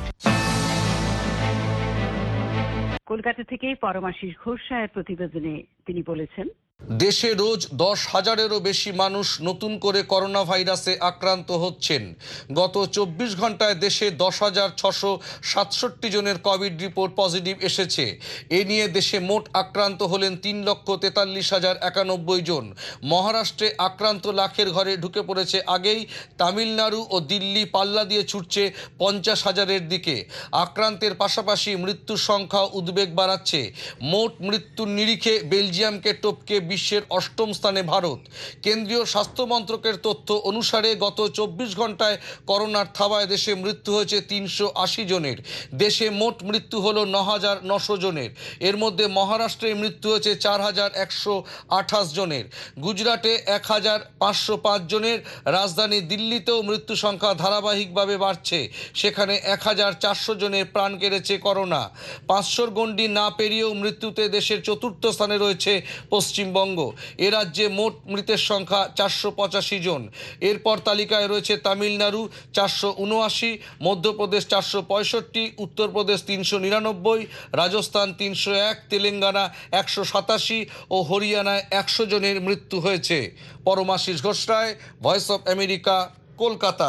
কলকাতা থেকে পরমাশিস ঘোষ সাহের প্রতিবেদনে তিনি বলেছেন, দেশে রোজ দশ হাজারেরও বেশি মানুষ নতুন করে করোনা ভাইরাসে আক্রান্ত হচ্ছেন। গত চব্বিশ ঘন্টায় দেশে দশ হাজার ছশো সাতষট্টি জনের কোভিড রিপোর্ট পজিটিভ এসেছে। এ নিয়ে দেশে মোট আক্রান্ত হলেন তিন লক্ষ তেতাল্লিশ হাজার একানব্বই জন। মহারাষ্ট্রে আক্রান্ত লাখের ঘরে ঢুকে পড়েছে আগেই। তামিলনাড়ু ও দিল্লি পাল্লা দিয়ে ছুটছে পঞ্চাশ হাজারের দিকে। আক্রান্তের পাশাপাশি মৃত্যুর সংখ্যা উদ্বেগ বাড়াচ্ছে। মোট মৃত্যুর নিরিখে বেলজিয়ামকে টপকে বিশ্বের অষ্টম স্থানে ভারত। কেন্দ্রীয় স্বাস্থ্য মন্ত্রকের তথ্য অনুসারে গত চব্বিশ ঘন্টায় করোনার থাবায় দেশে মৃত্যু হয়েছে তিনশো আশি জনের। দেশে মোট মৃত্যু হল ন হাজার নশো জনের। এর মধ্যে মহারাষ্ট্রে মৃত্যু হয়েছে চার হাজার একশো আঠাশ জনের, গুজরাটে এক হাজার পাঁচশো পাঁচ জনের। রাজধানী দিল্লিতেও মৃত্যু সংখ্যা ধারাবাহিকভাবে বাড়ছে। সেখানে এক হাজার চারশো জনের প্রাণ কেড়েছে করোনা। পাঁচশোর গণ্ডি না পেরিয়েও মৃত্যুতে দেশের চতুর্থ স্থানে রয়েছে পশ্চিমবঙ্গ। এ রাজ্যে মোট মৃতের সংখ্যা চারশো পঁচাশি জন। এরপর তালিকায় রয়েছে তামিলনাড়ু চারশো উনআশি, মধ্যপ্রদেশ চারশো পঁয়ষট্টি, উত্তরপ্রদেশ তিনশো নিরানব্বই, রাজস্থান তিনশো এক, তেলেঙ্গানা একশো সাতাশি ও হরিয়ানায় একশো জনের মৃত্যু হয়েছে। Paramashis Ghosh Roy, Voice of America, Kolkata.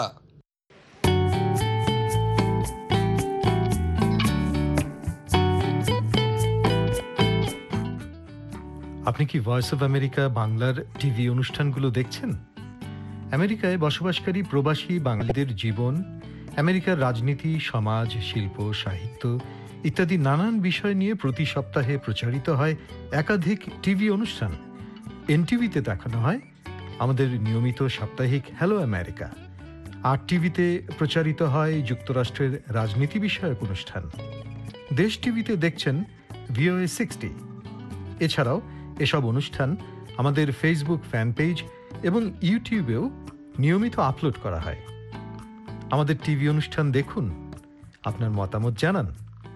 আপনি কি ভয়েস অফ আমেরিকা বাংলার টিভি অনুষ্ঠানগুলো দেখছেন? আমেরিকায় বসবাসকারী প্রবাসী বাঙালিদের জীবন, আমেরিকার রাজনীতি, সমাজ, শিল্প, সাহিত্য ইত্যাদি নানান বিষয় নিয়ে প্রতি সপ্তাহে প্রচারিত হয় একাধিক টিভি অনুষ্ঠান। এনটিভিতে দেখানো হয় আমাদের নিয়মিত সাপ্তাহিক হ্যালো আমেরিকা। আর টিভিতে প্রচারিত হয় যুক্তরাষ্ট্রের রাজনীতি বিষয়ক অনুষ্ঠান। দেশ টিভিতে দেখছেন ভিওএ সিক্সটি। এছাড়াও এসব অনুষ্ঠান আমাদের ফেসবুক ফ্যান পেজ এবং ইউটিউবেও নিয়মিত আপলোড করা হয়। আমাদের টিভি অনুষ্ঠান দেখুন, আপনার মতামত জানান।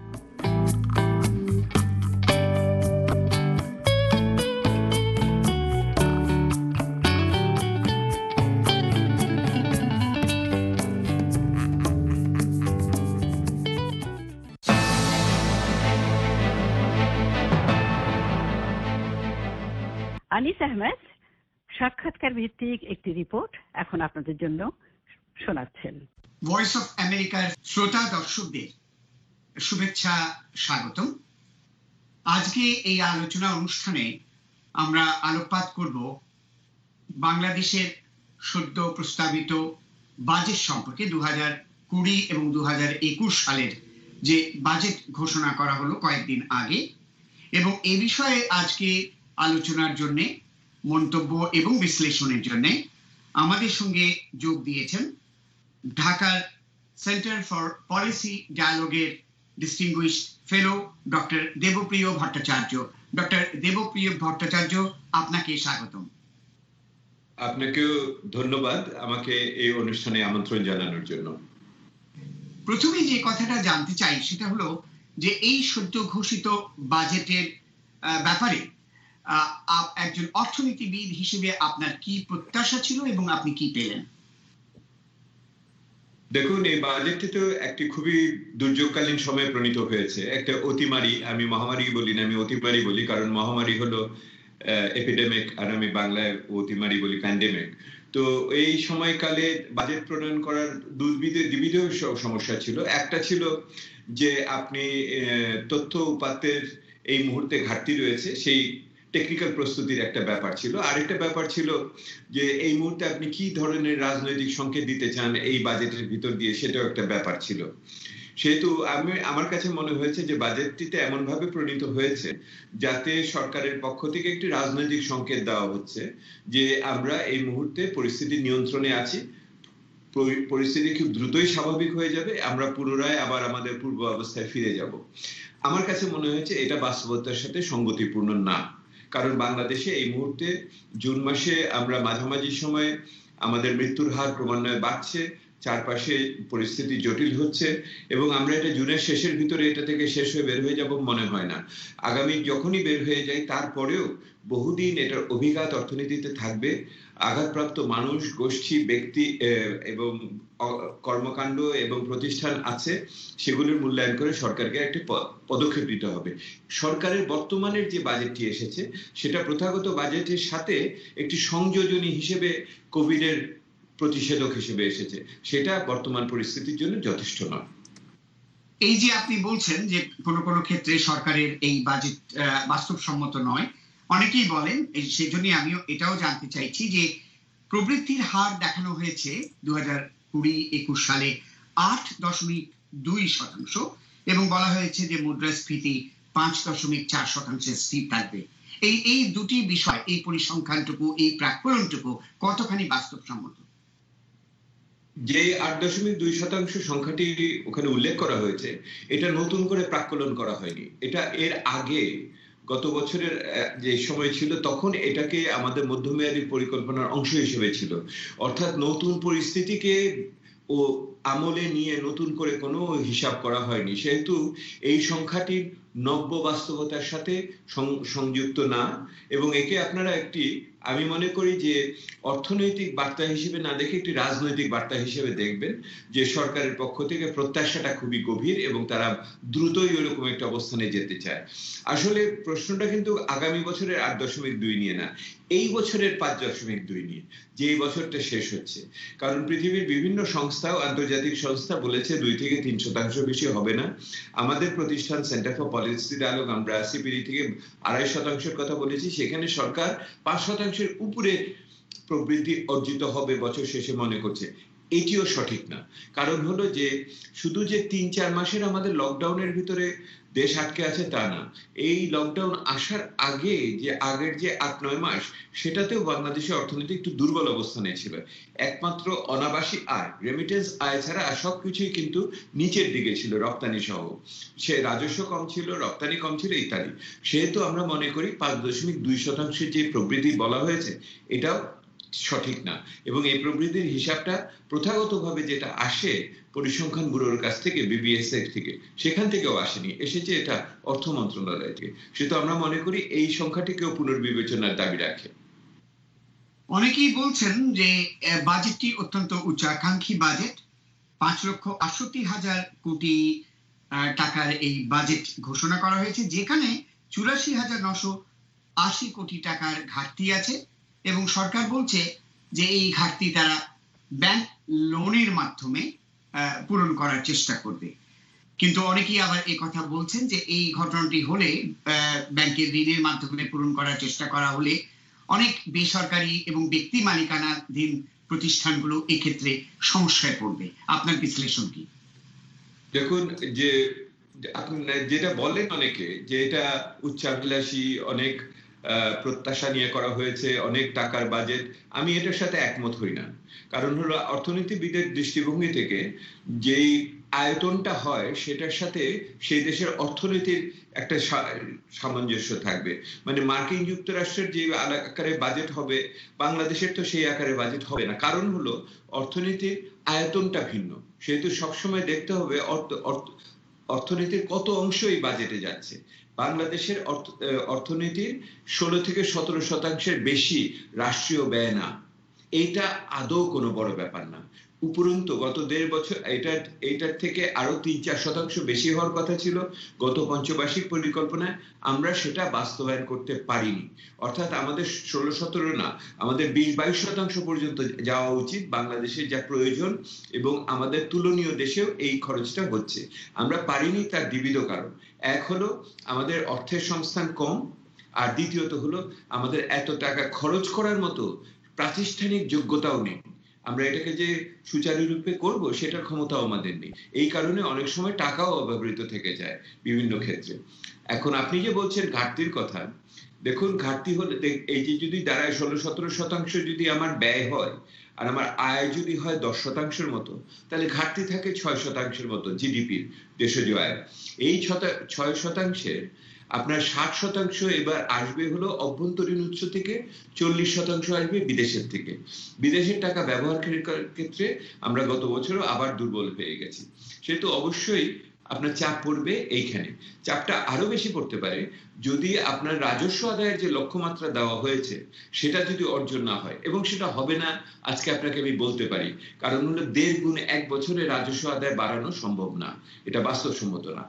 আনিস আহমেদ সাক্ষাৎকার ভিত্তিক একটি রিপোর্ট এখন আপনাদের জন্য শোনাচ্ছেন। ভয়েস অফ আমেরিকার শ্রোতা দর্শকদের শুভেচ্ছা, স্বাগতম। আজকে এই আলোচনা অনুষ্ঠানে আমরা আলোকপাত করব বাংলাদেশের সদ্য প্রস্তাবিত বাজেট সম্পর্কে, দু হাজার কুড়ি এবং দু হাজার একুশ সালের যে বাজেট ঘোষণা করা হলো কয়েকদিন আগে, এবং এ বিষয়ে আজকে আলোচনার জন্য, মন্তব্য এবং বিশ্লেষণের জন্য আমাদের সঙ্গে যোগ দিয়েছেন ঢাকার সেন্টার ফর পলিসি ডায়ালগের distinguished fellow doctor Debapriya Bhattacharya. Doctor Debapriya Bhattacharya, আপনাকে স্বাগতম। আপনাকেও ধন্যবাদ আমাকে এই অনুষ্ঠানে আমন্ত্রণ জানানোর জন্য। প্রথমে যে কথাটা জানতে চাই সেটা হলো যে এই সদ্য ঘোষিত বাজেটের ব্যাপারে একজন অর্থনীতিবিদ হিসেবে আপনার কি প্রত্যাশা ছিল এবং আপনি কি পেলেন? দেখুন, এই বাজেটটি তো একটি খুবই দুর্যোগকালীন সময়ে প্রণীত হয়েছে। একটা অতিমারি, আমি মহামারী বলি না, আমি অতিমারি বলি, কারণ মহামারী হলো এপিডেমিক আর আমি বাংলায় অতিমারি বলি প্যান্ডেমিক। তো এই সময়কালে বাজেট প্রণয়ন করার দুর্বিধ দ্বিবিধ সমস্যা ছিল। একটা ছিল যে আপনি তথ্য উপাত্তের এই মুহূর্তে ঘাটতি রয়েছে, সেই টেকনিক্যাল প্রস্তুতির একটা ব্যাপার ছিল। আরেকটা ব্যাপার ছিল যে এই মুহূর্তে আপনি কি ধরনের রাজনৈতিক সংকেত দিতে চান এই বাজেটের ভিতর দিয়ে, সেটাও একটা ব্যাপার ছিল। সেহেতু আমি আমার কাছে মনে হয়েছে যে বাজেটটিতে এমন ভাবে প্রণীত হয়েছে যাতে সরকারের পক্ষ থেকে একটি রাজনৈতিক সংকেত দেওয়া হচ্ছে যে আমরা এই মুহূর্তে পরিস্থিতি নিয়ন্ত্রণে আছি, পরিস্থিতি খুব দ্রুতই স্বাভাবিক হয়ে যাবে, আমরা পুনরায় আবার আমাদের পূর্ব অবস্থায় ফিরে যাব। আমার কাছে মনে হয়েছে এটা বাস্তবতার সাথে সঙ্গতিপূর্ণ না, কারণ বাংলাদেশে এই মুহূর্তে জুন মাসে আমরা মাঝামাঝি সময়ে আমাদের মৃত্যুর হার ক্রমান্বয়ে বাড়ছে, চারপাশে পরিস্থিতি জটিল হচ্ছে এবং আমরা এটা জুনের শেষের ভিতরে এটা থেকে শেষ হয়ে বের হয়ে যাব মনে হয় না। আগামী যখনই বের হয়ে যায় তারপরেও বহুদিন এটার অভিঘাত অর্থনীতিতে থাকবে। আঘাতপ্রাপ্ত মানুষ, গোষ্ঠী, ব্যক্তি এবং কর্মকাণ্ড এবং প্রতিষ্ঠান আছে, সেগুলোর মূল্যায়ন করে সরকারকে একটি পদক্ষেপ নিতে হবে। সরকারের বর্তমানের যে বাজেটটি এসেছে সেটা প্রথাগত বাজেটের সাথে একটি সংযোজনী হিসেবে কোভিডের প্রতিষেধক হিসেবে এসেছে, সেটা বর্তমান পরিস্থিতির জন্য যথেষ্ট নয়। এই যে আপনি বলছেন যে কোনো কোনো ক্ষেত্রে সরকারের এই বাজেট বাস্তবসম্মত নয়, অনেকেই বলেন, সেই জন্য আমিও এটাও জানতে চাইছি যে প্রবৃদ্ধির হার দেখানো হয়েছে দু হাজার কুড়ি একুশ সালে আট দশমিক দুই শতাংশ এবং বলা হয়েছে যে মুদ্রাস্ফীতি পাঁচ দশমিক চার শতাংশে স্থির থাকবে। এই এই দুটি বিষয়, এই পরিসংখ্যানটুকু, এই প্রাক্কলনটুকু কতখানি বাস্তবসম্মত? যে আট দশমিক দুই শতাংশ সংখ্যাটি ওখানে উল্লেখ করা হয়েছে, এটা নতুন করে প্রাক্কলন করা হয়নি। এটা এর আগে গত বছরের যে সময় ছিল তখন এটাকে আমাদের মধ্যমেয়াদী পরিকল্পনার অংশ হিসেবে ছিল। অর্থাৎ নতুন পরিস্থিতিকে ও আমলে নিয়ে নতুন করে কোনো হিসাব করা হয়নি, সেহেতু এই সংখ্যাটি নব্য বাস্তবতার সাথে সংযুক্ত না এবং একে আপনারা একটি, আমি মনে করি যে অর্থনৈতিক বার্তা হিসেবে না দেখে একটি রাজনৈতিক বার্তা হিসেবে দেখবেন যে সরকারের পক্ষ থেকে প্রত্যাশাটা খুবই গভীর এবং তারা দ্রুতই ওরকম একটা অবস্থানে যেতে চায়। আসলে প্রশ্নটা কিন্তু আগামী বছরের আট দশমিক দুই নিয়ে না, এই বছরের পাঁচ দশমিক দুই নিয়ে, যে এই বছরটা শেষ হচ্ছে। কারণ পৃথিবীর বিভিন্ন সংস্থা ও আন্তর্জাতিক সংস্থা বলেছে দুই থেকে তিন শতাংশ বেশি হবে না। আমাদের প্রতিষ্ঠান সেন্টার ফর পলিসি ডায়ালগ, আমরা সিপিডি থেকে আড়াই শতাংশের কথা বলেছি, সেখানে সরকার পাঁচ শতাংশের উপরে প্রবৃদ্ধি অর্জিত হবে বছর শেষে মনে করছে। এটিও সঠিক না, কারণ হলো যে শুধু যে তিন চার মাসের আমাদের লকডাউনের ভিতরে দেশ আটকে আছে তা না, এই লকডাউন আসার আগে যে আগের যে আট নয় মাস, সেটাতেও বাংলাদেশের অর্থনীতি একটু দুর্বল অবস্থানে ছিল। একমাত্র অনাবাসী আয়, রেমিটেন্স আয় ছাড়া সবকিছুই কিন্তু নিচের দিকে ছিল, রপ্তানি সহ। সে রাজস্ব কম ছিল, রপ্তানি কম ছিল ইত্যাদি। সেহেতু আমরা মনে করি পাঁচ দশমিক দুই শতাংশের যে প্রবৃদ্ধি বলা হয়েছে এটাও সঠিক না এবং এই প্রবৃদ্ধির হিসাবটা প্রথাগতভাবে যেটা আসে পরিসংখ্যান ব্যুরোর কাছ থেকে, বিবিএস এর থেকে, সেখান থেকেও আসেনি, এসেছে এটা অর্থ মন্ত্রণালয় থেকে। সেটা আমরা মনে করি এই সংখ্যাটিকেও পুনর্বিবেচনার দাবি রাখে। অনেকেই বলছেন যে বাজেটটি অত্যন্ত উচ্চাকাঙ্ক্ষী বাজেট, পাঁচ লক্ষ আটষট্টি হাজার কোটি টাকার এই বাজেট ঘোষণা করা হয়েছে, যেখানে চুরাশি হাজার নশো আশি কোটি টাকার ঘাটতি আছে এবং সরকার বলছে যে এই ঘাটতি তারা ব্যাংক লোনের মাধ্যমে পূরণ করার চেষ্টা করবে। কিন্তু অনেকেই আবার এই কথা বলছেন যে এই ঘটনাটি হলে, ব্যাংকের ঋণের মাধ্যমে পূরণ করার চেষ্টা করা হলে, অনেক বেসরকারি এবং ব্যক্তি মালিকানাধীন প্রতিষ্ঠানগুলো এক্ষেত্রে সমস্যায় পড়বে? আপনার বিশ্লেষণ কি? দেখুন, যে আপনি যেটা বলেন অনেকে যে এটা উচ্চাভিলাষী, অনেক প্রত্যাশা নিয়ে করা হয়েছে, অনেক টাকার বাজেট, আমি এটার সাথে একমত হই না। কারণ হলো অর্থনীতিবিদের দৃষ্টিভঙ্গি থেকে যেই আয়তনটা হয় সেটার সাথে সেই দেশের অর্থনীতির একটা সামঞ্জস্য থাকবে। মানে মার্কিন যুক্তরাষ্ট্রের যে আকারে বাজেট হবে, বাংলাদেশের তো সেই আকারে বাজেট হবে না। কারণ হলো অর্থনীতির আয়তনটা ভিন্ন, সেহেতু সবসময় দেখতে হবে অর্থনীতির কত অংশ এই বাজেটে যাচ্ছে। বাংলাদেশের অর্থনীতির ষোলো থেকে সতেরো শতাংশের বেশি রাষ্ট্রীয় ব্যয় না, এইটা আদৌ কোনো বড় ব্যাপার না। উপরন্তু গত দেড় বছর এটা এইটার থেকে আরো তিন চার শতাংশ বেশি হওয়ার কথা ছিল গত পঞ্চবার্ষিক পরিকল্পনায়, আমরা সেটা বাস্তবায়ন করতে পারিনি। অর্থাৎ আমাদের ষোলো সতেরো না, আমাদের বিশ বাইশ শতাংশ পর্যন্ত যাওয়া উচিত বাংলাদেশের যা প্রয়োজন, এবং আমাদের তুলনীয় দেশেও এই খরচটা হচ্ছে, আমরা পারিনি। তার দ্বিবিধ কারণ, এক হলো আমাদের অর্থের সংস্থান কম, আর দ্বিতীয়ত হলো আমাদের এত টাকা খরচ করার মতো প্রাতিষ্ঠানিক যোগ্যতাও নেই। আমরা এটাকে যে সুচারুরূপে করব সেটার ক্ষমতাও আমাদের নেই। এই কারণে অনেক সময় টাকাও অব্যবহৃত থেকে যায় বিভিন্ন ক্ষেত্রে। এখন আপনি যে বলছেন ঘাটতির কথা, দেখুন ঘাটতি হলে এই যে যদি দাঁড়ায় ষোলো সতেরো শতাংশ যদি আমার ব্যয় হয় আর আমার আয় যদি হয় দশ শতাংশের মতো, তাহলে ঘাটতি থাকে ছয় শতাংশের মতো জিডিপির, দেশজ আয়। এই ছয় শতাংশের আপনার ষাট শতাংশ এবার আসবে হলো অভ্যন্তরীণ উৎস থেকে, চল্লিশ শতাংশ আসবে বিদেশের থেকে। বিদেশের টাকা ব্যবহারের ক্ষেত্রে আমরা গত বছরও আবার দুর্বল হয়ে গেছি, সেহেতু অবশ্যই আপনার চাপ পড়বে এইখানে। চাপটা আরো বেশি পড়তে পারে যদি আপনার রাজস্ব আদায়ের যে লক্ষ্যমাত্রা দেওয়া হয়েছে সেটা যদি অর্জন না হয়, এবং সেটা হবে না আজকে আপনাকে আমি বলতে পারি। কারণ হলো দেড় গুণ এক বছরে রাজস্ব আদায় বাড়ানো সম্ভব না, এটা বাস্তবসম্মত না।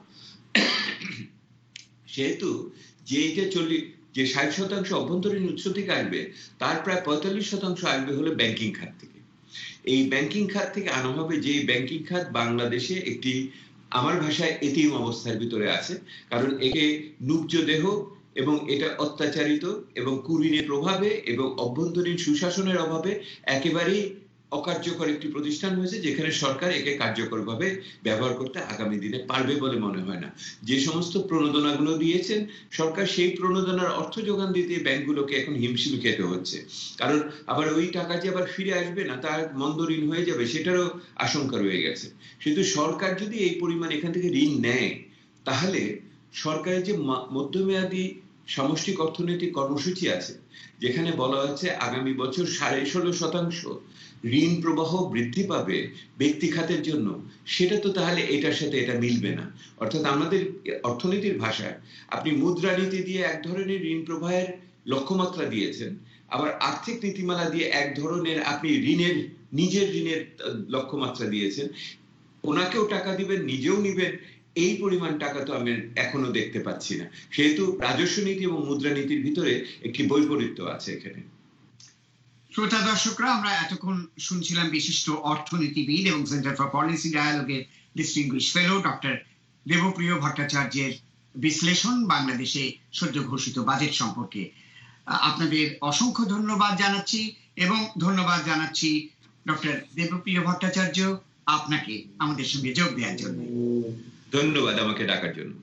সেহেতু যে যে চল্লিশ যে ষাট শতাংশ অভ্যন্তরীণ উৎস থেকে আসবে, তার প্রায় পঁয়তাল্লিশ শতাংশ আসবে হলো ব্যাংকিং খাত থেকে। এই ব্যাংকিং খাত থেকে আনা হবে, যে ব্যাংকিং খাত বাংলাদেশে একটি, আমার ভাষায় এতিম অবস্থার ভিতরে আছে। কারণ একে নুব্জ দেহ এবং এটা অত্যাচারিত এবং কুঋণের প্রভাবে এবং অভ্যন্তরীণ সুশাসনের অভাবে একেবারেই অকার্যকর একটি প্রতিষ্ঠান হয়েছে, যেখানে সরকার একে কার্যকরভাবে ব্যবহার করতে আগামী দিনে পারবে বলে মনে হয় না। যে সমস্ত প্রণোদনাগুলো দিয়েছেন সরকার, সেই প্রণোদনার অর্থ যোগান দিতে ব্যাংকগুলোকে এখন হিমশিম খেতে হচ্ছে। কারণ আবার ওই টাকা যে আবার ফিরে আসবে না, তার মন্দ ঋণ হয়ে যাবে, সেটারও আশঙ্কা রয়ে গেছে। কিন্তু সরকার যদি এই পরিমাণ এখান থেকে ঋণ নেয়, তাহলে সরকারের যে মধ্যমেয়াদী সামষ্টিক অর্থনৈতিক কর্মসূচি আছে, যেখানে বলা হচ্ছে আগামী বছর সাড়ে ষোলো শতাংশ ঋণ প্রবাহ বৃদ্ধি পাবে ব্যক্তি খাতের জন্য, সেটা তো তাহলে এটার সাথে এটা মিলবে না। অর্থাৎ আমাদের অর্থনীতির ভাষায় আপনি মুদ্রানীতি দিয়ে এক ধরনের ঋণ প্রবাহের লক্ষ্যমাত্রা দিয়েছেন, আবার আর্থিক নীতিমালা দিয়ে এক ধরনের আপনি ঋণের নিজের ঋণের লক্ষ্যমাত্রা দিয়েছেন। ওনাকেও টাকা দিবেন, নিজেও নিবেন, এই পরিমাণ টাকা তো আমি এখনো দেখতে পাচ্ছি না। সেহেতু রাজস্ব নীতি এবং মুদ্রানীতির ভিতরে একটি বৈপরীত্য আছে এখানে। শ্রোতা দর্শকরা, আমরা এতক্ষণ শুনছিলাম বিশিষ্ট অর্থনীতিবিদ এবং সেন্টার ফর পলিসি ডায়ালগের ডিস্টিংগুইশ ফেলো ডক্টর দেবপ্রিয় ভট্টাচার্যের বিশ্লেষণ বাংলাদেশে সদ্য ঘোষিত বাজেট সম্পর্কে। আপনাদের অসংখ্য ধন্যবাদ জানাচ্ছি, এবং ধন্যবাদ জানাচ্ছি ডক্টর দেবপ্রিয় ভট্টাচার্য আপনাকে আমাদের সঙ্গে যোগ দেওয়ার জন্য। ধন্যবাদ আমাকে ডাকার জন্য।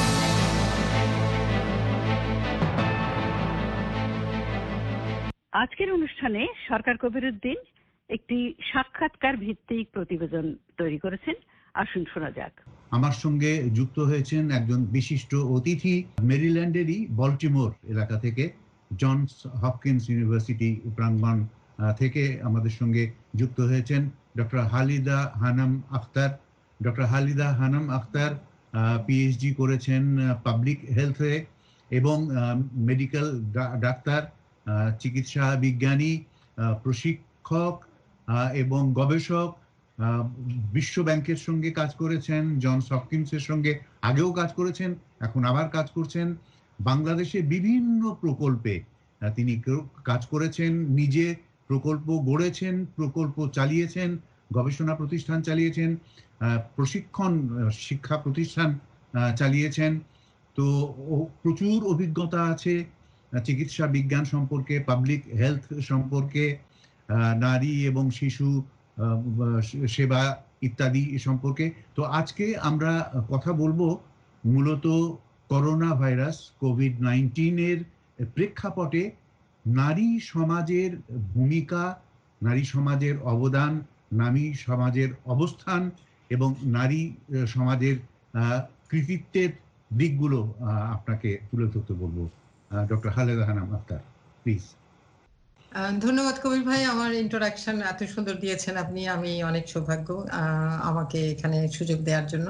আজকের অনুষ্ঠানে সরকার কবিরউদ্দিন একটি সাক্ষাৎকার ভিত্তিক প্রতিবেদন তৈরি করেছেন। আসুন শোনা যাক। আমার সঙ্গে যুক্ত হয়েছেন একজন বিশিষ্ট অতিথি, মেরিল্যান্ডেরই বল্টিমোর এলাকা থেকে, জনস হপকিন্স ইউনিভার্সিটি প্রাঙ্গণ থেকে আমাদের সঙ্গে যুক্ত হয়েছেন doctor Halida Hanam Akhtar. Doctor Halida Hanam Akhtar PhD করেছেন পাবলিক হেলথে এবং মেডিকেল ডাক্তার, চিকিৎসা বিজ্ঞানী, প্রশিক্ষক এবং গবেষক। বিশ্ব ব্যাংকের সঙ্গে কাজ করেছেন, জনস হপকিন্সের সঙ্গে আগেও কাজ করেছেন, এখন আবার কাজ করছেন। বাংলাদেশে বিভিন্ন প্রকল্পে তিনি কাজ করেছেন, নিজে প্রকল্প গড়েছেন, প্রকল্প চালিয়েছেন, গবেষণা প্রতিষ্ঠান চালিয়েছেন, প্রশিক্ষণ শিক্ষা প্রতিষ্ঠান চালিয়েছেন। তো প্রচুর অভিজ্ঞতা আছে চিকিৎসা বিজ্ঞান সম্পর্কে, পাবলিক হেলথ সম্পর্কে। নারী এবং শিশু সেবা ইত্যাদি সম্পর্কে। তো আজকে আমরা কথা বলবো মূলত করোনা ভাইরাস কোভিড নাইন্টিনের প্রেক্ষাপটে নারী সমাজের ভূমিকা, নারী সমাজের অবদান, নারী সমাজের অবস্থান এবং নারী সমাজের কৃতিত্বের দিকগুলো আপনাকে তুলে ধরতে বলবো। Doctor Khaleda Hanam Akter, please. ধন্যবাদ কবির ভাই, আমার ইন্ট্রোডাকশন এত সুন্দর দিয়েছেন আপনি। আমি অনেক সৌভাগ্য আমাকে এখানে সুযোগ দেওয়ার জন্য।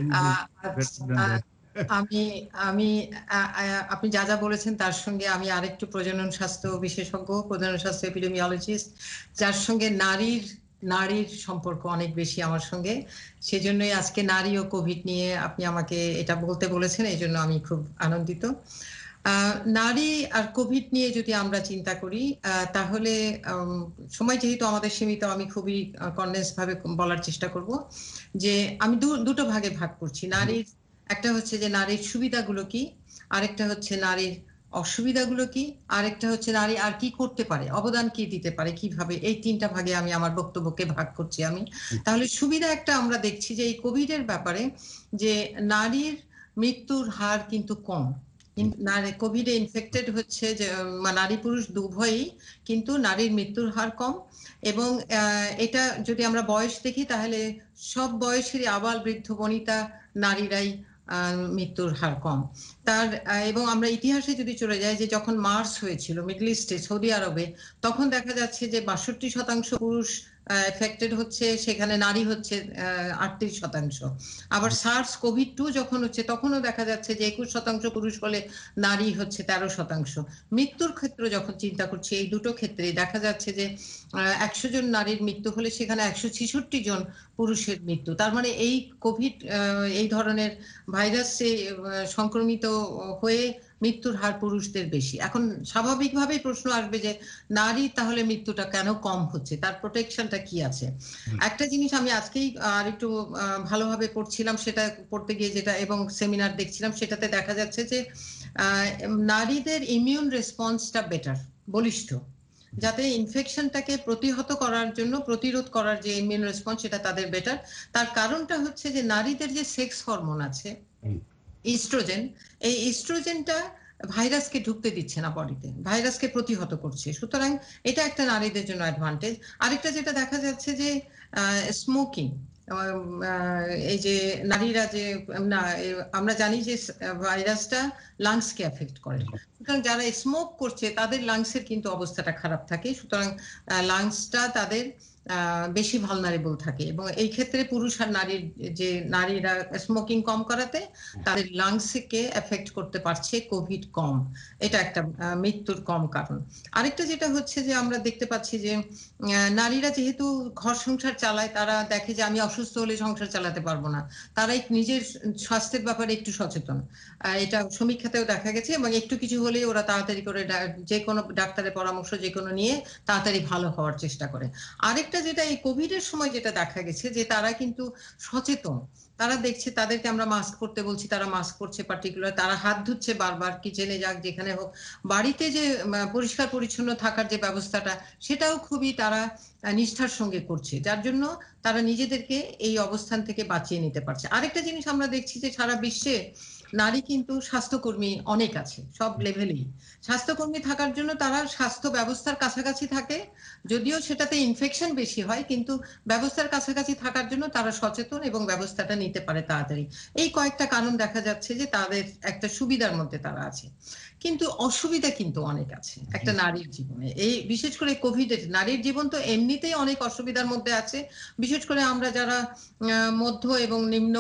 আমি আমি আপনি যা যা বলেছেন তার সঙ্গে আমি আরেকটু প্রজনন স্বাস্থ্য বিশেষজ্ঞ, প্রজনন স্বাস্থ্য এপিডেমিওলজিস্ট, যার সঙ্গে নারীর নারীর সম্পর্ক অনেক বেশি আমার সঙ্গে। সেজন্যই আজকে নারী ও কোভিড নিয়ে আপনি আমাকে এটা বলতে বলেছেন, এই জন্য আমি খুব আনন্দিত। নারী আর কোভিড নিয়ে যদি আমরা চিন্তা করি তাহলে সময় যেহেতু আমাদের সীমিত, আমি খুবই কনডেন্স ভাবে বলার চেষ্টা করব যে আমি দুটো ভাগে ভাগ করছি। নারীর একটা হচ্ছে যে নারীর সুবিধাগুলো কি, আরেকটা হচ্ছে নারীর অসুবিধাগুলো কি, আরেকটা হচ্ছে নারী আর কি করতে পারে, অবদান কি দিতে পারে, কিভাবে। এই তিনটা ভাগে আমি আমার বক্তব্যকে ভাগ করছি আমি। তাহলে সুবিধা একটা আমরা দেখছি যে এই কোভিড এর ব্যাপারে যে নারীর মৃত্যুর হার কিন্তু কম। কোভিডে ইনফেক্টেড হচ্ছে যে নারী পুরুষ উভয়ই, কিন্তু নারীর মৃত্যুর হার কম। এবং এটা যদি আমরা বয়স দেখি তাহলে সব বয়সেরই আবাল বৃদ্ধ বনিতা নারীরাই মৃত্যুর হার কম তার। এবং আমরা ইতিহাসে যদি চলে যাই যে যখন মার্স হয়েছিল মিডল ইস্টে সৌদি আরবে, তখন দেখা যাচ্ছে যে বাষট্টি শতাংশ পুরুষ এফেক্টেড হচ্ছে, সেখানে নারী হচ্ছে আটত্রিশ শতাংশ। আবার সার্স কোভিড টু যখন হচ্ছে তখনও দেখা যাচ্ছে যে একুশ শতাংশ পুরুষ হলে নারী হচ্ছে তেরো শতাংশ। মৃত্যুর ক্ষেত্রে যখন চিন্তা করছি এই দুটো ক্ষেত্রে দেখা যাচ্ছে যে একশো জন নারীর মৃত্যু হলে সেখানে একশো ছেষট্টি জন পুরুষের মৃত্যু। তার মানে এই কোভিড এই ধরনের ভাইরাসে সংক্রমিত হয়ে মৃত্যুর হার পুরুষদের বেশি। এখন স্বাভাবিকভাবেই প্রশ্ন আসবে যে নারী তাহলে মৃত্যুটা কেন কম হচ্ছে, তার প্রোটেকশনটা কি আছে। একটা জিনিস আমি আজকেই আর একটু ভালোভাবে পড়ছিলাম, সেটা পড়তে গিয়ে যেটা এবং সেমিনার দেখছিলাম, সেটাতে দেখা যাচ্ছে যে নারীদের ইমিউন রেসপন্সটা বেটার, বলিষ্ঠ, যাতে ইনফেকশনটাকে প্রতিহত করার জন্য প্রতিরোধ করার যে ইমিউন রেসপন্স সেটা তাদের বেটার। তার কারণটা হচ্ছে যে নারীদের যে সেক্স হরমোন আছে ইস্ট্রোজেন, এই ইস্ট্রোজেনটা ভাইরাসকে ঢুকতে দিচ্ছে না বডিতে, ভাইরাসকে প্রতিহত করছে। সুতরাং এটা একটা নারীদের জন্য অ্যাডভান্টেজ। আরেকটা যেটা দেখা যাচ্ছে যে স্মোকিং, এই যে নারীরা যে না, আমরা জানি যে ভাইরাসটা লাংসকে এফেক্ট করে, সুতরাং যারা স্মোক করছে তাদের লাংসের কিন্তু অবস্থাটা খারাপ থাকে। সুতরাং লাংসটা তাদের বেশি ভালনারেবল থাকে এবং এই ক্ষেত্রে পুরুষ আর নারীর যে নারীরা স্মোকিং কম করাতে তাদের লাংসকে এফেক্ট করতে পারছে কোভিড কম। এটা একটা মৃত্যুর কম কারণ। আরেকটা যেটা হচ্ছে যে আমরা দেখতে পাচ্ছি যে নারীরা যেহেতু ঘর সংসার চালায়, তারা দেখে যে আমি অসুস্থ হলে সংসার চালাতে পারবো না, তারাই নিজের স্বাস্থ্যের ব্যাপারে একটু সচেতন। এটা সমীক্ষাতেও দেখা গেছে এবং একটু কিছু হলেই ওরা তাড়াতাড়ি করে যে কোনো ডাক্তারের পরামর্শ যে কোনো নিয়ে তাড়াতাড়ি ভালো হওয়ার চেষ্টা করে। আরেকটা যেটা এই কোভিড এর সময় যেটা দেখা গেছে যে তারা কিন্তু সচেতন, তারা দেখছে তাদেরকে আমরা মাস্ক পরতে বলছি, তারা মাস্ক পরছে, পার্টিকুলার তারা হাত ধুচ্ছে বারবার, কিচেনে যাক যেখানে হোক, বাড়িতে যে পরিষ্কার পরিচ্ছন্ন থাকার যে ব্যবস্থাটা সেটাও খুবই তারা নিষ্ঠার সঙ্গে করছে, যার জন্য তারা নিজেদেরকে এই অবস্থান থেকে বাঁচিয়ে নিতে পারছে। আরেকটা জিনিস আমরা দেখছি যে সারা বিশ্বে নারী কিন্তু স্বাস্থ্যকর্মী অনেক আছে, সব লেভেলেই। স্বাস্থ্যকর্মী থাকার জন্য তারা স্বাস্থ্য ব্যবস্থার কাছাকাছি থাকে, যদিও সেটাতে ইনফেকশন বেশি হয়, কিন্তু ব্যবস্থার কাছাকাছি থাকার জন্য তারা সচেতন এবং ব্যবস্থাটা নিতে পারে তাড়াতাড়ি। এই কয়েকটা কারণ দেখা যাচ্ছে যে তাদের একটা সুবিধার মধ্যে তারা আছে। কিন্তু অসুবিধা কিন্তু অনেক আছে একটা নারীর জীবনে, এই বিশেষ করে কোভিড এর। নারীর জীবন তো এমনিতেই অনেক অসুবিধার মধ্যে আছে, বিশেষ করে আমরা যারা মধ্য এবং নিম্ন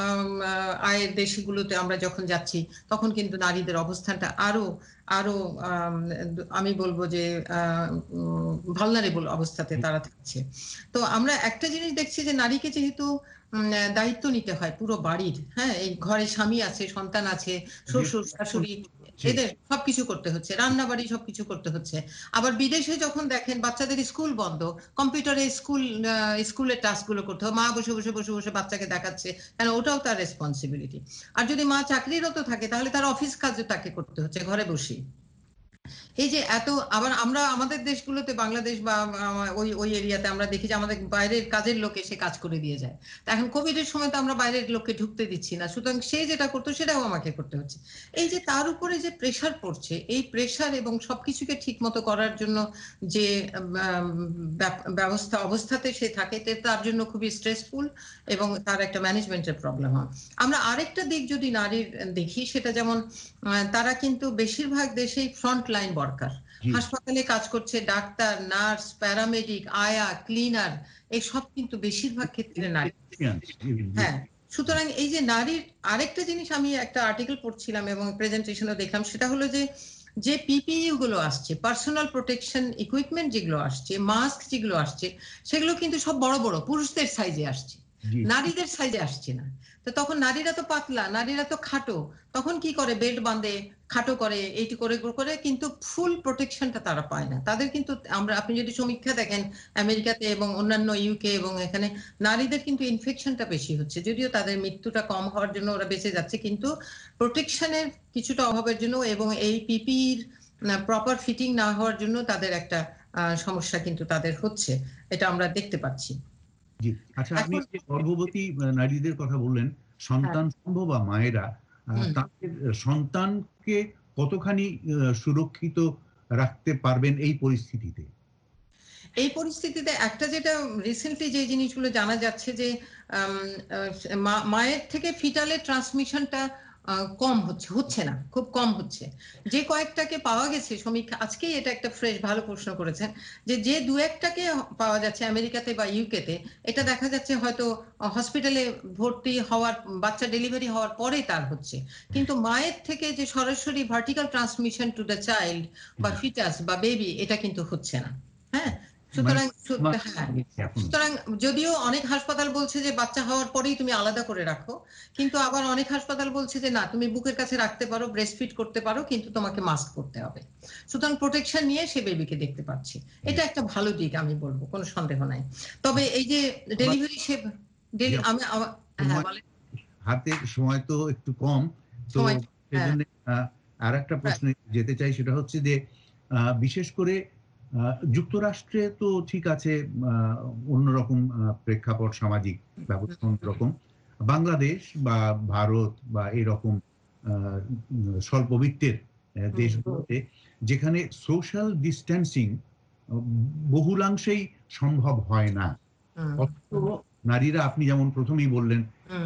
আয়ের দেশগুলোতে আমরা যখন যাচ্ছি তখন কিন্তু নারীদের অবস্থানটা আরো আরো আমি বলবো যে ভালনারেবল অবস্থাতে তারা থাকছে। তো আমরা একটা জিনিস দেখছি যে নারীকে যেহেতু দায়িত্ব নিতে হয় পুরো বাড়ির, হ্যাঁ, এই ঘরে স্বামী আছে, সন্তান আছে, শ্বশুর শাশুড়ি, এদের সবকিছু করতে হচ্ছে, রান্না বাড়ি সবকিছু করতে হচ্ছে। আবার বিদেশে যখন দেখেন বাচ্চাদের স্কুল বন্ধ, কম্পিউটারে স্কুল স্কুলের টাস্ক গুলো করতে হয়, মা বসে বসে বসে বসে বাচ্চাকে দেখাচ্ছে, কেন ওটাও তার রেসপন্সিবিলিটি। আর যদি মা চাকরিরত থাকে তাহলে তার অফিস কাজও তাকে করতে হচ্ছে ঘরে বসে। এই যে এত আবার আমরা আমাদের দেশগুলোতে বাংলাদেশ বা ওই ওই এরিয়াতে আমরা দেখি যে আমাদের বাইরের কাজের লোক এসে কাজ করে দিয়ে যায়। এখন কোভিড এর সময় তো আমরা বাইরের লোককে ঢুকতে দিচ্ছি না, সুতরাং সে যেটা করতো সেটাও আমাকে করতে হচ্ছে। এই যে তার উপরে যে প্রেশার পড়ছে, এই প্রেশার এবং সবকিছুকে ঠিক মতো করার জন্য যে ব্যবস্থা অবস্থাতে সে থাকে তার জন্য খুবই স্ট্রেসফুল এবং তার একটা ম্যানেজমেন্টের প্রবলেম হয়। আমরা আরেকটা দিক যদি নারীর দেখি, সেটা যেমন তারা কিন্তু বেশিরভাগ দেশেই ফ্রন্ট লাইন ওয়ার্কার, হাসপাতালে কাজ করছে, ডাক্তার, নার্স, প্যারামেডিক, আয়া, ক্লিনার, এই সব কিন্তু বেশিরভাগ ক্ষেত্রে নারী। হ্যাঁ, সুতরাং এই যে নারীর আরেকটা জিনিস আমি একটা আর্টিকেল পড়ছিলাম এবং প্রেজেন্টেশনও দেখলাম, সেটা হলো যে যে পিপিই গুলো আসছে, পার্সোনাল প্রোটেকশন ইকুইপমেন্ট যেগুলো আসছে, মাস্ক যেগুলো আসছে, সেগুলো কিন্তু সব বড় বড় পুরুষদের সাইজে আসছে, নারীদের সাইজে আসছে না। তো তখন নারীরা তো পাতলা, নারীরা তো খাটো, তখন কি করে বেল্ট বাঁধে, খাটো করে, এইটি করে করে, কিন্তু ফুল প্রোটেকশনটা তারা পায় না। তাদের কিন্তু আমরা আপনি যদি সমীক্ষা দেখেন আমেরিকাতে এবং অন্যান্য ইউকে এবং এখানে নারীদের কিন্তু ইনফেকশনটা বেশি হচ্ছে, যদিও তাদের মৃত্যুটা কম হওয়ার জন্য ওরা বেঁচে যাচ্ছে, কিন্তু প্রোটেকশনের কিছুটা অভাবের জন্য এবং এই পিপিইর প্রপার ফিটিং না হওয়ার জন্য তাদের একটা সমস্যা কিন্তু তাদের হচ্ছে, এটা আমরা দেখতে পাচ্ছি। জি, আচ্ছা, আপনি যে গর্ভবতী নারীদের কথা বললেন, সন্তান সম্ভব বা মায়েরা তাদের সন্তানকে কতখানি সুরক্ষিত রাখতে পারবেন এই পরিস্থিতিতে? এই পরিস্থিতিতে একটা যেটা রিসেন্টলি যে জিনিসগুলো জানা যাচ্ছে যে মায়ের থেকে ফিটালের ট্রান্সমিশনটা কম হচ্ছে হচ্ছে না খুব কম হচ্ছে। যে কয়েকটাকে পাওয়া গেছে সমীক্ষা, আজকেই এটা একটা ফ্রেশ ভালো প্রশ্ন করেছেন, যে যে দু একটাকে পাওয়া যাচ্ছে আমেরিকাতে বা ইউকেতে, এটা দেখা যাচ্ছে হয়তো হসপিটালে ভর্তি হওয়ার, বাচ্চা ডেলিভারি হওয়ার পরে তার হচ্ছে, কিন্তু মায়ের থেকে যে সরাসরি vertical transmission to the child বা ফিটাস বা বেবি, এটা কিন্তু হচ্ছে না। হ্যাঁ, সুতরাং সুতরাং যদিও অনেক হাসপাতাল বলছে যে বাচ্চা হওয়ার পরেই তুমি আলাদা করে রাখো, কিন্তু আবার অনেক হাসপাতাল বলছে যে না, তুমি বুকের কাছে রাখতে পারো, ব্রেস্ট ফিড করতে পারো, কিন্তু তোমাকে মাস্ক পরতে হবে। সুতরাং প্রোটেকশন নিয়ে সে বেবিকে দেখতে পাচ্ছি, এটা একটা ভালো দিক আমি বলবো, কোনো সন্দেহ নাই। তবে এই যে ডেলিভারি সে আমি হাতে সময় তো একটু কম, তো সেজন্য আর একটা প্রশ্নে যেতে চাই, সেটা হচ্ছে যে বিশেষ করে যুক্তরাষ্ট্রে তো ঠিক আছে অন্যরকম প্রেক্ষাপট, সামাজিক ব্যবস্থা অন্যরকম, বাংলাদেশ বা ভারত বা এরকম স্বল্পবিত্তের দেশগুলোতে যেখানে সোশ্যাল ডিস্টেন্সিং বহুলাংশেই সম্ভব হয় না, নারীরা, আপনি যেমন প্রথমেই বললেন,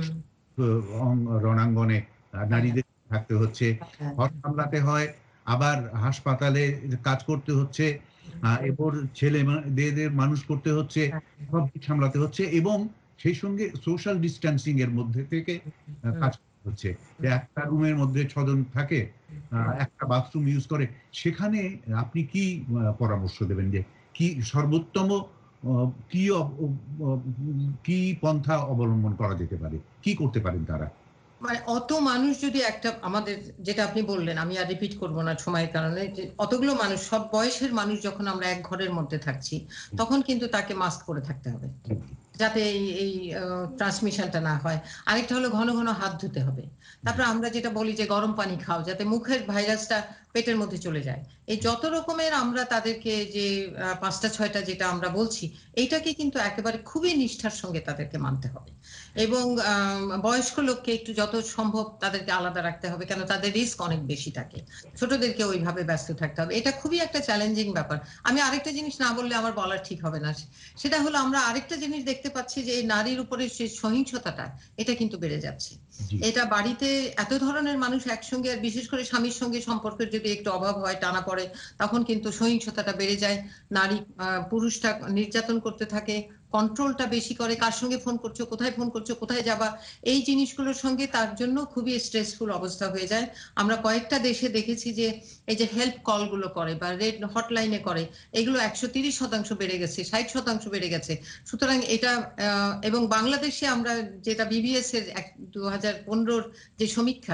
রণাঙ্গনে নারীদের থাকতে হচ্ছে, ঘর সামলাতে হয়, আবার হাসপাতালে কাজ করতে হচ্ছে, এরপর ছেলে মেয়েদের মানুষ করতে হচ্ছে, সব সামলাতে হচ্ছে, এবং সেই সঙ্গে সোশ্যাল ডিস্টেন্সিং এর মধ্যে থেকে কাজ করতে হচ্ছে। একটা রুমের মধ্যে ছজন থাকে, একটা বাথরুম ইউজ করে, সেখানে আপনি কি পরামর্শ দেবেন যে কি সর্বোত্তম কি কি পন্থা অবলম্বন করা যেতে পারে, কি করতে পারেন তারা? মানে অত মানুষ যদি একটা, আমাদের যেটা আপনি বললেন, আমি আর রিপিট করবো না সময়ের কারণে, অতগুলো মানুষ, সব বয়সের মানুষ যখন আমরা এক ঘরের মধ্যে থাকছি, তখন কিন্তু তাকে মাস্ক পরে থাকতে হবে যাতে এই এই ট্রান্সমিশনটা না হয়। আরেকটা হলো ঘন ঘন হাত ধুতে হবে। তারপর আমরা যেটা বলি যে গরম পানি খাও, যাতে মুখের ভাইরাসটা পেটের মধ্যে চলে যায়। এই যত রকমের আমরা তাদেরকে যে পাঁচটা ছয়টা যেটা আমরা বলছি, এইটাকে কিন্তু একেবারে খুবই নিষ্ঠার সঙ্গে তাদেরকে মানতে হবে, এবং বয়স্ক লোককে একটু যত সম্ভব তাদেরকে আলাদা রাখতে হবে, কেন তাদের রিস্ক অনেক বেশি থাকে। ছোটদেরকে ওইভাবে ব্যস্ত থাকতে হবে, এটা খুবই একটা চ্যালেঞ্জিং ব্যাপার। আমি আরেকটা জিনিস না বললে আমার বলার ঠিক হবে না, সেটা হলো আমরা আরেকটা জিনিস দেখতে পাচ্ছি যে নারীর উপরে যে সহিংসতাটা, এটা কিন্তু বেড়ে যাচ্ছে। এটা বাড়িতে এত ধরনের মানুষ একসঙ্গে, আর বিশেষ করে স্বামীর সঙ্গে সম্পর্কের যদি একটু অভাব হয়, টানা পড়ে, তখন কিন্তু সহিংসতাটা বেড়ে যায়। নারী পুরুষটা নির্যাতন করতে থাকে, কন্ট্রোলটা বেশি করে, কার সঙ্গে ফোন করছো, কোথায় ফোন করছো, কোথায় যাবা, এই জিনিসগুলোর সঙ্গে তার জন্য খুবই স্ট্রেসফুল অবস্থা হয়ে যায়। আমরা কয়েকটা দেশে দেখেছি যে এই যে হেল্প কলগুলো করে বা রেড হটলাইনে করে, এগুলো একশো তিরিশ শতাংশ বেড়ে গেছে, ষাট শতাংশ বেড়ে গেছে। সুতরাং এটা, এবং বাংলাদেশে আমরা যেটা বিবিএস এর দু হাজার পনেরোর যে সমীক্ষা,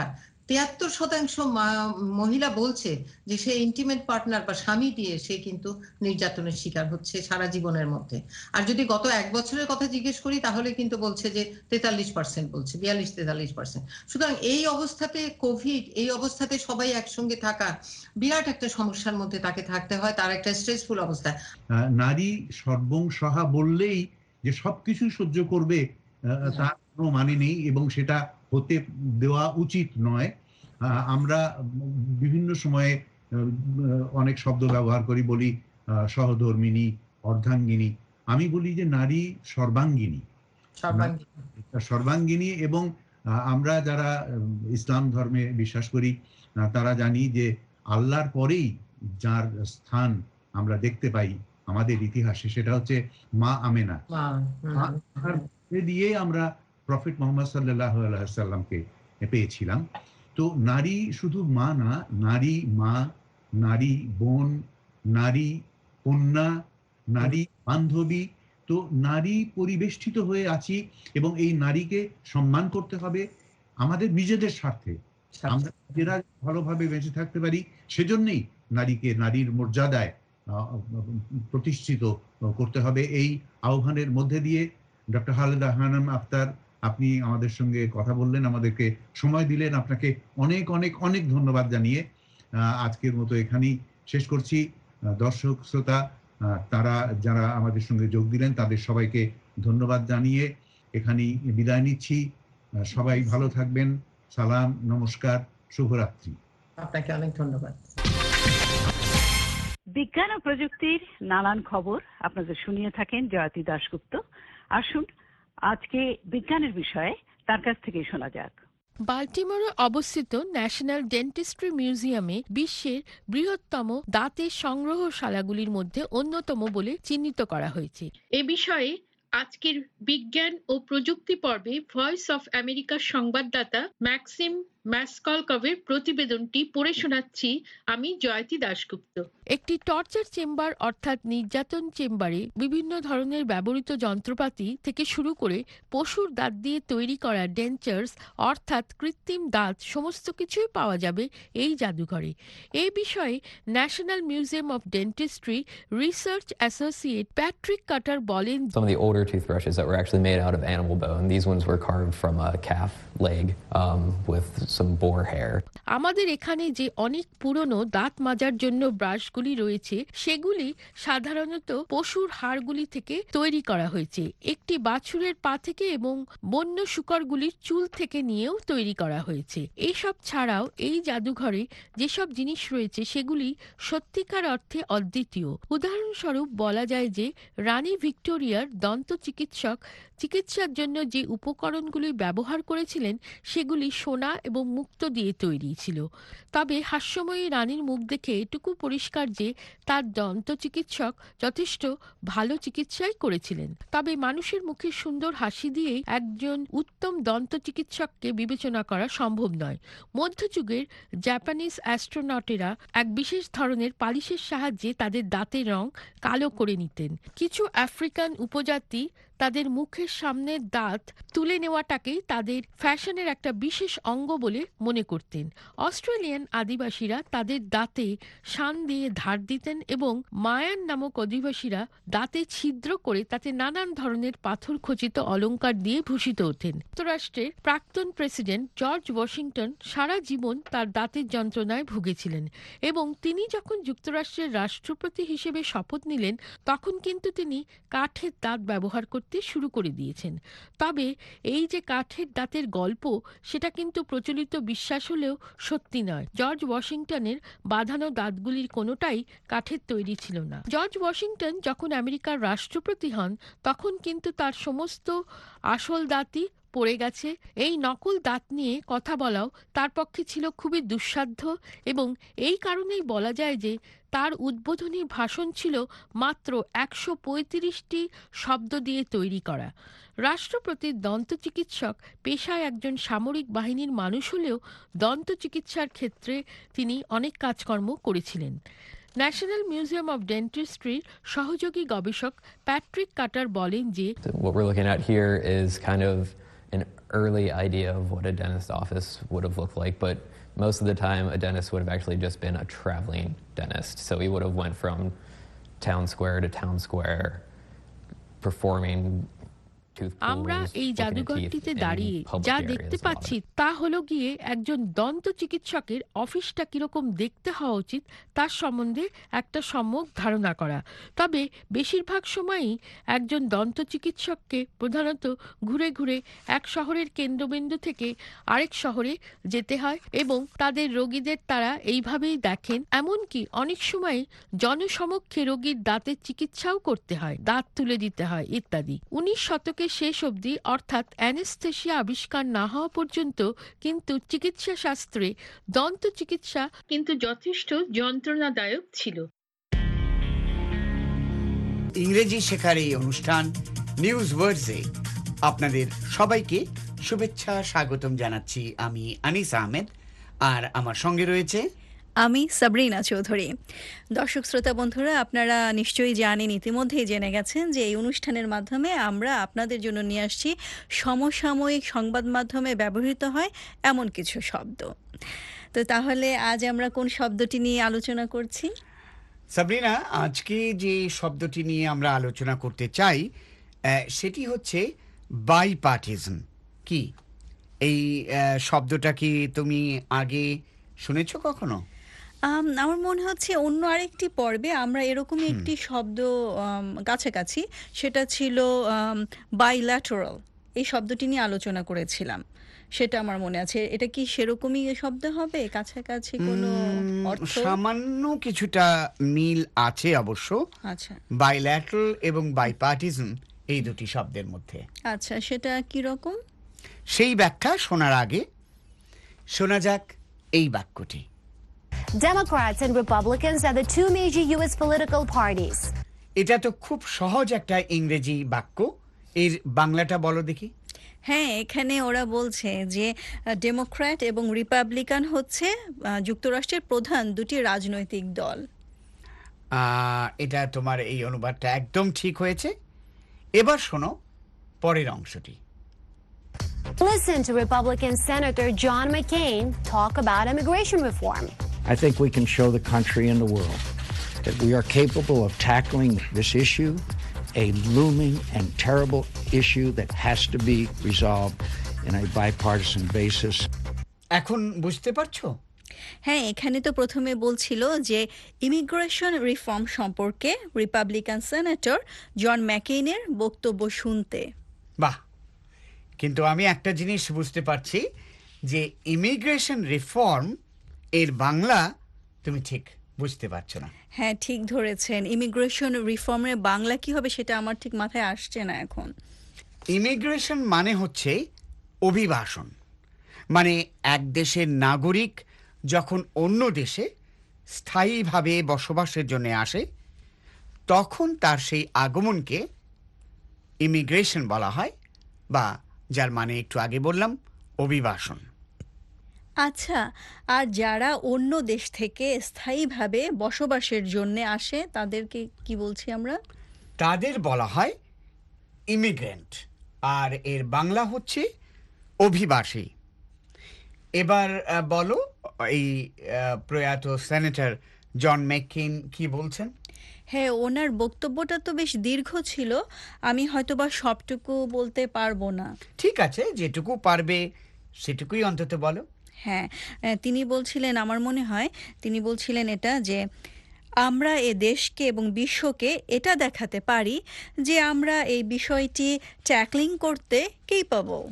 তিয়াত্তর শতাংশ মহিলা বলছে যে সে ইন্টিমেট পার্টনার বা স্বামী দিয়ে সে কিন্তু নির্যাতনের শিকার হচ্ছে সারা জীবনের মধ্যে। আর যদি গত এক বছরের কথা জিজ্ঞেস করি তাহলে কিন্তু বলছে যে তেতাল্লিশ পার্সেন্ট বলছে, বিয়াল্লিশ তেতাল্লিশ পার্সেন্ট। সুতরাং এই অবস্থাতে কোভিড, এই অবস্থাতে সবাই একসঙ্গে থাকা বিরাট একটা সমস্যার মধ্যে তাকে থাকতে হয়, তার একটা স্ট্রেসফুল অবস্থা। নারী সর্বংসহা বললেই যে সবকিছু সহ্য করবে তার কোনো মানে নেই এবং সেটা হতে দেওয়া উচিত নয়। আমরা বিভিন্ন সময়ে অনেক শব্দ ব্যবহার করি, বলি সহধর্মিণী, অর্ধাঙ্গিনী। আমি বলি যে নারী সর্বাঙ্গিনী, সর্বাঙ্গিনী। এবং আমরা যারা ইসলাম ধর্মে বিশ্বাস করি তারা জানি যে আল্লাহর পরেই যার স্থান আমরা দেখতে পাই আমাদের ইতিহাসে সেটা হচ্ছে মা আমেনা। দিয়ে আমরা প্রফেট মোহাম্মদ সাল্লাল্লাহু আলাইহি ওয়াসাল্লামকে পেয়েছিলাম। তো নারী শুধু মা না, নারী মা, নারী বোন, নারী কন্যা, নারী বান্ধবী। তো নারী পরিবেষ্টিত হয়ে আছি এবং এই নারীকে সম্মান করতে হবে আমাদের নিজেদের স্বার্থে। আমরা নিজেরা ভালোভাবে বেঁচে থাকতে পারি সেজন্যই নারীকে নারীর মর্যাদায় প্রতিষ্ঠিত করতে হবে। এই আহ্বানের মধ্যে দিয়ে ডক্টর খালেদা হানাম আক্তার, আপনি আমাদের সঙ্গে কথা বললেন, আমাদেরকে সময় দিলেন, আপনাকে অনেক অনেক অনেক ধন্যবাদ জানিয়ে আজকের মতো এখানেই শেষ করছি। দর্শক শ্রোতা তারা যারা আমাদের সঙ্গে যোগ দিলেন তাদের সবাইকে ধন্যবাদ জানিয়ে এখানেই বিদায় নিচ্ছি। সবাই ভালো থাকবেন। সালাম, নমস্কার, শুভরাত্রি। আপনাকে অনেক ধন্যবাদ। বিজ্ঞান ও প্রযুক্তির নানান খবর আপনাদের শুনিয়ে থাকেন জয়তী দাশগুপ্ত। আসুন আজকে বিজ্ঞানের বিষয়ে তার কাছ থেকে শোনা যাক। বাল্টিমোরে অবস্থিত ন্যাশনাল ডেন্টিস্ট্রি মিউজিয়ামে বিশ্বের বৃহত্তম দাঁতের সংগ্রহশালাগুলির মধ্যে অন্যতম বলে চিহ্নিত করা হয়েছে। এ বিষয়ে আজকের বিজ্ঞান ও প্রযুক্তি পর্বে ভয়েস অফ আমেরিকার সংবাদদাতা ম্যাক্সিম ম্যাসকলকভের প্রতিবেদনটি পড়ে শোনাচ্ছি আমি জয়তী দাশগুপ্ত। একটি টর্চার চেম্বার অর্থাৎ নির্যাতন চেম্বারে বিভিন্ন ধরনের ব্যবহৃত যন্ত্রপাতি থেকে শুরু করে পশুর দাঁত দিয়ে তৈরি করা ডেঞ্চার্স অর্থাৎ কৃত্রিম দাঁত সমস্ত কিছুই পাওয়া যাবে এই জাদুঘরে। এই বিষয়ে National Museum of Dentistry research associate Patrick Cutter বলেন, Some of the older toothbrushes that were actually made out of animal bone, these ones were carved from a calf leg um, with some boar hair. আমাদের এখানে যে অনেক পুরনো দাঁত মাজার জন্য ব্রাশগুলি রয়েছে সেগুলি সাধারণত পশুর হাড়গুলি থেকে তৈরি করা হয়েছে। একটি বাছুরের পা থেকে এবং বন্য শূকরগুলির চুল থেকে নিয়েও তৈরি করা হয়েছে। এইসব ছাড়াও এই জাদুঘরে যেসব জিনিস রয়েছে সেগুলি সত্যিকার অর্থে অদ্বিতীয়। উদাহরণস্বরূপ বলা যায় যে রানী ভিক্টোরিয়ার দন্ত চিকিৎসক চিকিৎসার জন্য যে উপকরণগুলি ব্যবহার করেছিলেন সেগুলি সোনা এবং মুক্ত দিয়ে তৈরি ছিল। তবে হাস্যময়ী রানীর মুখ দেখে এটুকু পরিষ্কার যে তার দন্ত চিকিৎসক যথেষ্ট ভালো চিকিৎসাই করেছিলেন। তবে মানুষের মুখে সুন্দর হাসি দিয়েই একজন উত্তম দন্ত চিকিৎসককে বিবেচনা করা সম্ভব নয়। মধ্যযুগের জাপানিজ অ্যাস্ট্রোনটেরা এক বিশেষ ধরনের পালিশের সাহায্যে তাদের দাঁতের রং কালো করে নিতেন। কিছু আফ্রিকান উপজাতি তাদের মুখের সামনের দাঁত তুলে নেওয়াটাকেই তাদের ফ্যাশনের একটা বিশেষ অঙ্গ বলে মনে করতেন। অস্ট্রেলিয়ান আদিবাসীরা তাদের দাঁতে শান দিয়ে ধার দিতেন এবং মায়ান নামক অধিবাসীরা দাঁতে ছিদ্র করে তাতে নানান ধরনের পাথর খচিত অলংকার দিয়ে ভূষিত হতেন। যুক্তরাষ্ট্রের প্রাক্তন প্রেসিডেন্ট জর্জ ওয়াশিংটন সারা জীবন তার দাঁতের যন্ত্রণায় ভুগেছিলেন এবং তিনি যখন যুক্তরাষ্ট্রের রাষ্ট্রপতি হিসেবে শপথ নিলেন তখন কিন্তু তিনি কাঠের দাঁত ব্যবহার করতে শুরু করে দিয়েছেন। তবে এই যে কাঠের দাঁতের গল্প সেটা কিন্তু প্রচলিত বিশ্বাস হলেও সত্যি নয়। জর্জ ওয়াশিংটনের বাঁধানো দাঁতগুলির কোনোটাই কাঠের তৈরি ছিল না। জর্জ ওয়াশিংটন যখন আমেরিকার রাষ্ট্রপতি হন তখন কিন্তু তার সমস্ত আসল দাঁতই পড়ে গেছে। এই নকল দাঁত নিয়ে কথা বলাও তার পক্ষে ছিল খুবই দুঃসাধ্য এবং এই কারণেই বলা যায় যে তার উদ্বোধনী ভাষণ ছিল মাত্র একশো পঁয়ত্রিশটি শব্দ দিয়ে তৈরি করা। রাষ্ট্রপতির দন্ত চিকিৎসক পেশায় একজন সামরিক বাহিনীর মানুষ হলেও দন্ত চিকিৎসার ক্ষেত্রে তিনি অনেক কাজকর্ম করেছিলেন। ন্যাশনাল মিউজিয়াম অফ ডেন্টিস্ট্রির সহযোগী গবেষক প্যাট্রিক কাটার বলেন যে What we're looking at here is kind of an early idea of what a dentist office would have looked like, but most of the time a dentist would have actually just been a traveling dentist. So he would have went from town square to town square performing আমরা এই জাদুঘরটিতে দাঁড়িয়ে যা দেখতে পাচ্ছি তা হলো গিয়ে একজন দন্ত চিকিৎসকের অফিসটা কিরকম দেখতে হওয়া উচিত তার সম্বন্ধে একটা সম্যক ধারণা করা। তবে বেশিরভাগ সময়ই একজন দন্ত চিকিৎসককে প্রধানত ঘুরে ঘুরে এক শহরের কেন্দ্রবিন্দু থেকে আরেক শহরে যেতে হয় এবং তাদের রোগীদের তারা এইভাবেই দেখেন। এমনকি অনেক সময় জনসমক্ষে রোগীর দাঁতের চিকিৎসাও করতে হয়, দাঁত তুলে দিতে হয় ইত্যাদি। উনিশ শতকে শেষ অবধি অর্থাৎ অ্যানেস্থেসিয়া আবিষ্কার না হওয়া পর্যন্ত কিন্তু চিকিৎসা শাস্ত্রে দন্ত চিকিৎসা কিন্তু যথেষ্ট যন্ত্রণাদায়ক ছিল। ইংরেজি শেখার এই অনুষ্ঠান নিউজ ওয়ার্ডসে আপনাদের সবাইকে শুভেচ্ছা স্বাগতম জানাচ্ছি। আমি আনিস আহমেদ আর আমার সঙ্গে রয়েছে আমি সাবরিনা চৌধুরী। দর্শক শ্রোতা বন্ধুরা, আপনারা নিশ্চয়ই জানেন, ইতিমধ্যেই জেনে গেছেন যে এই অনুষ্ঠানের মাধ্যমে আমরা আপনাদের জন্য নিয়ে আসছি সমসাময়িক সংবাদ মাধ্যমে ব্যবহৃত হয় এমন কিছু শব্দ। তো তাহলে আজ আমরা কোন শব্দটি নিয়ে আলোচনা করছি? সাবরিনা, আজকে যে শব্দটি নিয়ে আমরা আলোচনা করতে চাই সেটি হচ্ছে বাইপার্টিজান। কি এই শব্দটা কি তুমি আগে শুনেছো কখনো? আমার মনে হচ্ছে অন্য আরেকটি পর্বে আমরা এরকমই একটি শব্দ কাছাকাছি, সেটা ছিল বাইল্যাটারাল। এই শব্দটি নিয়ে আলোচনা করেছিলাম, সেটা আমার মনে আছে। এটা কি সেরকমই শব্দ হবে, কাছাকাছি কোনো অর্থ? সামান্য কিছুটা মিল আছে অবশ্য। আচ্ছা, বাইল্যাটারাল এবং বাইপার্টিজান এই দুটি শব্দের মধ্যে। আচ্ছা, সেটা কি রকম সেই ব্যাখ্যা শোনার আগে শোনা যাক এই বাক্যটি। Democrats and Republicans are the two major U S political parties. এটা তো খুব সহজ একটা ইংরেজি বাক্য, এর বাংলাটা বলো দেখি। হ্যাঁ, এখানে ওরা বলছে যে ডেমোক্র্যাট এবং রিপাবলিকান হচ্ছে যুক্তরাষ্ট্রের প্রধান দুটি রাজনৈতিক দল। এটা তোমার এই অনুবাদটা একদম ঠিক হয়েছে। এবার শোনো পরের অংশটি। Listen to Republican Senator John McCain talk about immigration reform. I think we can show the country and the world that we are capable of tackling this issue, a looming and terrible issue that has to be resolved in a bipartisan basis. এখন বুঝতে পারছো? হ্যাঁ, এখানে তো প্রথমে বলছিল যে ইমিগ্রেশন রিফর্ম সম্পর্কে রিপাবলিকান সেনেটর জন ম্যাকেইনের বক্তব্য শুনতে। বাহ, কিন্তু আমি একটা জিনিস বুঝতে পারছি যে ইমিগ্রেশন রিফর্ম এর বাংলা তুমি ঠিক বুঝতে পারছো না। হ্যাঁ, ঠিক ধরেছেন। ইমিগ্রেশন রিফর্মের বাংলা কি হবে সেটা আমার ঠিক মাথায় আসছে না এখন। ইমিগ্রেশন মানে হচ্ছে অভিবাসন, মানে এক দেশের নাগরিক যখন অন্য দেশে স্থায়ীভাবে বসবাসের জন্য আসে তখন তার সেই আগমনকে ইমিগ্রেশন বলা হয়, বা যার মানে একটু আগে বললাম অভিবাসন। আচ্ছা, আর যারা অন্য দেশ থেকে স্থায়ীভাবে বসবাসের জন্য আসে তাদেরকে কি বলছি আমরা? তাদের বলা হয় ইমিগ্রেন্ট, আর এর বাংলা হচ্ছে অভিবাসী। এবার বলো এই প্রয়াত সেনেটর জন ম্যাকেইন কি বলছেন? হ্যাঁ, ওনার বক্তব্যটা তো বেশ দীর্ঘ ছিল, আমি হয়তোবা সবটুকু বলতে পারবো না। ঠিক আছে, যেটুকু পারবে সেটুকুই অন্তত বলো। হ্যাঁ, তিনি বলছিলেন, আমার মনে হয় তিনি বলছিলেন এটা যে আমরা এ দেশকে এবং বিশ্বকে এটা দেখাতে পারি যে আমরা এই বিষয়টি ট্যাকলিং করতে কেপাবল।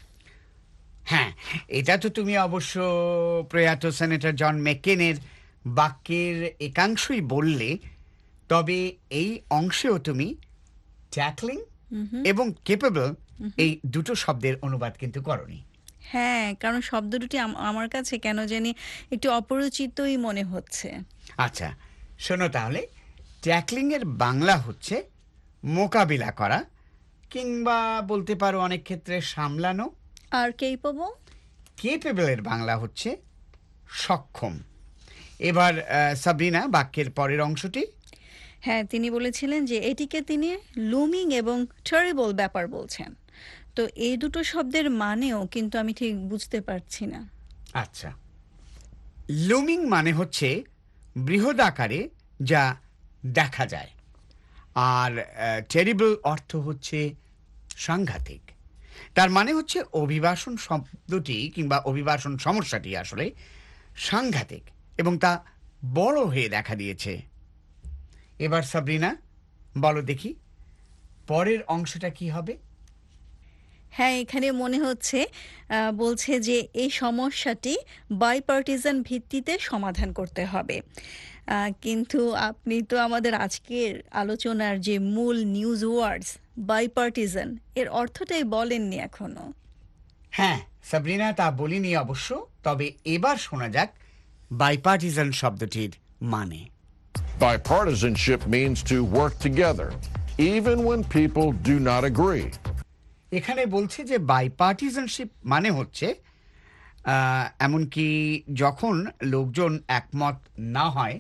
হ্যাঁ, এটা তো তুমি অবশ্য প্রয়াত সেনেটর জন ম্যাকেইনের বাক্যের একাংশই বললে, তবে এই অংশেও তুমি ট্যাকলিং এবং কেপেবল এই দুটো শব্দের অনুবাদ কিন্তু করনি। হ্যাঁ, কারণ শব্দ দুটি আমার কাছে কেন জানি একটু অপরিচিতই মনে হচ্ছে। আচ্ছা শোনো তাহলে, ট্যাকলিং এর বাংলা হচ্ছে মোকাবিলা করা, কিংবা বলতে পারো অনেক ক্ষেত্রে সামলানো। Are capable? কেপেবল এর বাংলা হচ্ছে সক্ষম। এবার সাবরিনা, বাক্যের পরের অংশটি। হ্যাঁ, তিনি বলেছিলেন যে এটিকে তিনি লুমিং এবং টেরিবল ব্যাপার বলছেন। তো এই দুটো শব্দের মানেও কিন্তু আমি ঠিক বুঝতে পারছি না। আচ্ছা, লুমিং মানে হচ্ছে বৃহৎ আকারে যা দেখা যায়, আর টেরিবল অর্থ হচ্ছে সাংঘাতিক। তার মানে হচ্ছে অভিবাসন শব্দটি কিংবা অভিবাসন সমস্যাটি আসলে সাংঘাতিক এবং তা বড় হয়ে দেখা দিয়েছে। এবার সাবরিনা বলো দেখি পরের অংশটা কি হবে? হ্যাঁ, এখানে মনে হচ্ছে বলছে যে এই সমস্যাটি বাইপার্টিজান ভিত্তিতে সমাধান করতে হবে, কিন্তু আপনি তো আমাদের আজকের আলোচনার যে মূল নিউজ ওয়ার্ডস বাইপার্টিজান এর অর্থটাই বলেননি এখনো। হ্যাঁ সাবরিনা, তা বলিনি অবশ্য, তবে এবার শোনা যাক বাইপার্টিজান শব্দটির মানে। Bipartisanship means to work together, even when people do not agree. এখানে বলছে যে বাইপার্টিজানশিপ মানে হচ্ছে এমনকি যখন লোকজন একমত না হয়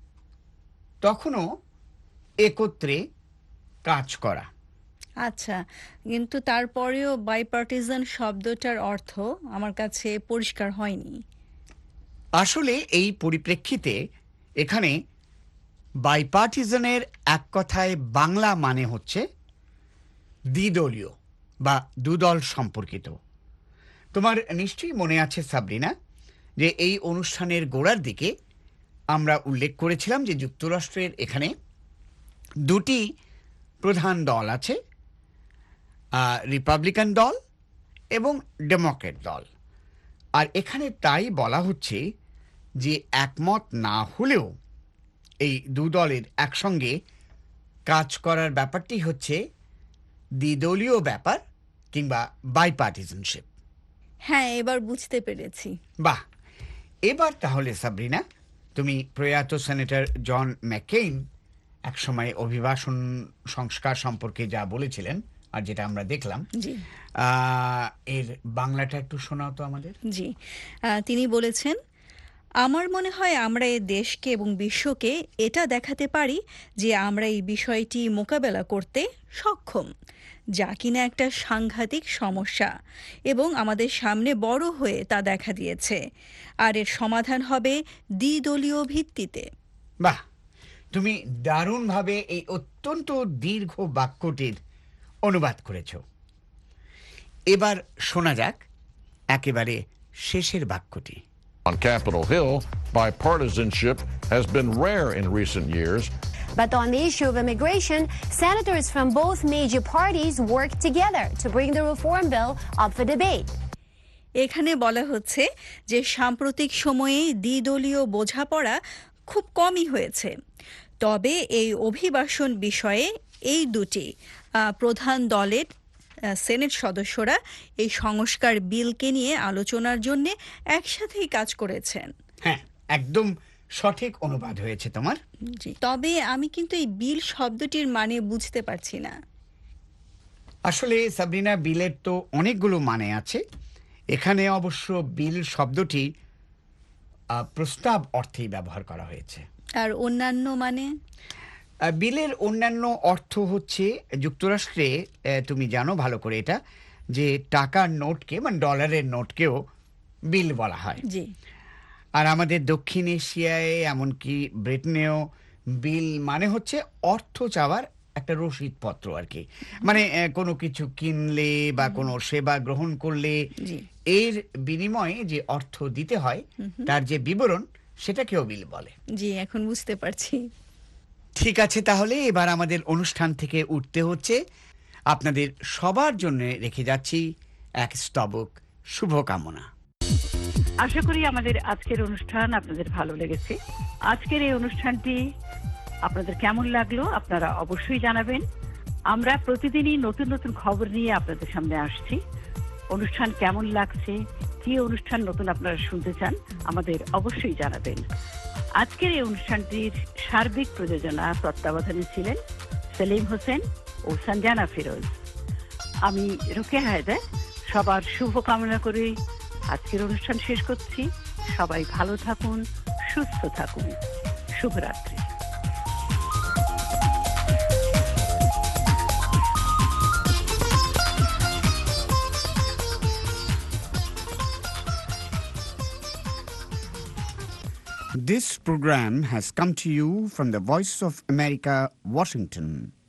তখনও একত্রে কাজ করা। আচ্ছা, কিন্তু তারপরেও বাইপার্টিজান শব্দটার অর্থ আমার কাছে পরিষ্কার হয়নি। আসলে এই পরিপ্রেক্ষিতে এখানে বাইপার্টিজানের এক কথায় বাংলা মানে হচ্ছে দ্বিদলীয় বা দুদল সম্পর্কিত। তোমার নিশ্চয়ই মনে আছে সাবরিনা যে এই অনুষ্ঠানের গোড়ার দিকে আমরা উল্লেখ করেছিলাম যে যুক্তরাষ্ট্রের এখানে দুটি প্রধান দল আছে, রিপাবলিকান দল এবং ডেমোক্র্যাট দল। আর এখানে তাই বলা হচ্ছে যে একমত না হলেও এই দু দলের একসঙ্গে কাজ করার ব্যাপারটি হচ্ছে দ্বিদলীয় ব্যাপার কিংবা বাইপার্টিজানশিপ। হ্যাঁ, এবার বুঝতে পেরেছি। বাহ, এবার তাহলে সাবরিনা তুমি প্রয়াত সেনেটর জন ম্যাককেইন একসময় অভিবাসন সংস্কার সম্পর্কে যা বলেছিলেন আর যেটা আমরা দেখলাম, জি, এর বাংলাটা একটু শোনাও তো আমাদের। জি, তিনি বলেছেন, আমার মনে হয় আমরা এই দেশকে এবং বিশ্বকে এটা দেখাতে পারি যে আমরা এই বিষয়টি মোকাবেলা করতে সক্ষম, যা কিনা একটা সাংঘাতিক সমস্যা এবং আমাদের সামনে বড় হয়ে তা দেখা দিয়েছে, আর এর সমাধান হবে দ্বিদলীয় ভিত্তিতে। বাহ, তুমি দারুণভাবে এই অত্যন্ত দীর্ঘ বাক্যটির অনুবাদ করেছ। এবার শোনা যাক একেবারে শেষের বাক্যটি। On Capitol Hill, bipartisanship has been rare in recent years. But on the issue of immigration, senators from both major parties worked together to bring the reform bill up for debate. এখানে বলা হচ্ছে যে সাম্প্রতিক সময়ে দ্বিদলীয় বোঝাপড়া খুব কমই হয়েছে, তবে এই অভিবাসন বিষয়ে এই দুটি প্রধান দলের সেনেট সদস্যরা এই সংস্কার বিলকে নিয়ে আলোচনার জন্য একসাথেই কাজ করেছেন। হ্যাঁ, একদম সঠিক অনুবাদ হয়েছে তোমার। জি, তবে আমি কিন্তু এই বিল শব্দটির মানে বুঝতে পারছি না। আসলে সাবরিনা, বিলের তো অনেকগুলো মানে আছে। এখানে অবশ্য বিল শব্দটি প্রস্তাব অর্থেই ব্যবহার করা হয়েছে। আর অন্যান্য মানে? বিলের অন্যান্য অর্থ হচ্ছে যুক্তরাষ্ট্রে তুমি জানো ভালো করে এটা, যে টাকার নোটকে মানে ডলারের নোটকেও বিল বলা হয়। জি। আর আমাদের দক্ষিণ এশিয়ায় এমনকি ব্রিটেনেও বিল মানে হচ্ছে অর্থ চাওয়ার একটা রসিদপত্র আর কি, মানে কোনো কিছু কিনলে বা কোনো সেবা গ্রহণ করলে এর বিনিময়ে যে অর্থ দিতে হয় তার যে বিবরণ সেটাকেও বিল বলে। জি, এখন বুঝতে পারছি। ঠিক আছে, তাহলে এবার আমাদের অনুষ্ঠান থেকে উঠতে হচ্ছে। আপনাদের সবার জন্য রেখে যাচ্ছি এক স্তবক শুভকামনা। আশা করি আমাদের আজকের অনুষ্ঠান আপনাদের ভালো লেগেছে। আজকের এই অনুষ্ঠানটি আপনাদের কেমন লাগলো আপনারা অবশ্যই জানাবেন। আমরা প্রতিদিনই নতুন নতুন খবর নিয়ে আপনাদের সামনে আসছি। অনুষ্ঠান কেমন লাগছে, কি অনুষ্ঠান নতুন আপনারা শুনতে চান, আমাদের অবশ্যই জানাবেন। আজকের এই অনুষ্ঠানটির সার্বিক প্রযোজনা তত্ত্বাবধানে ছিলেন সেলিম হোসেন ও সঞ্জানা ফিরোজ। আমি রোকেয়া হায়দার সবার শুভকামনা করে আজকের অনুষ্ঠান শেষ করছি। সবাই ভালো থাকুন, সুস্থ থাকুন। শুভরাত্রি। This program has come to you from the Voice of America, Washington.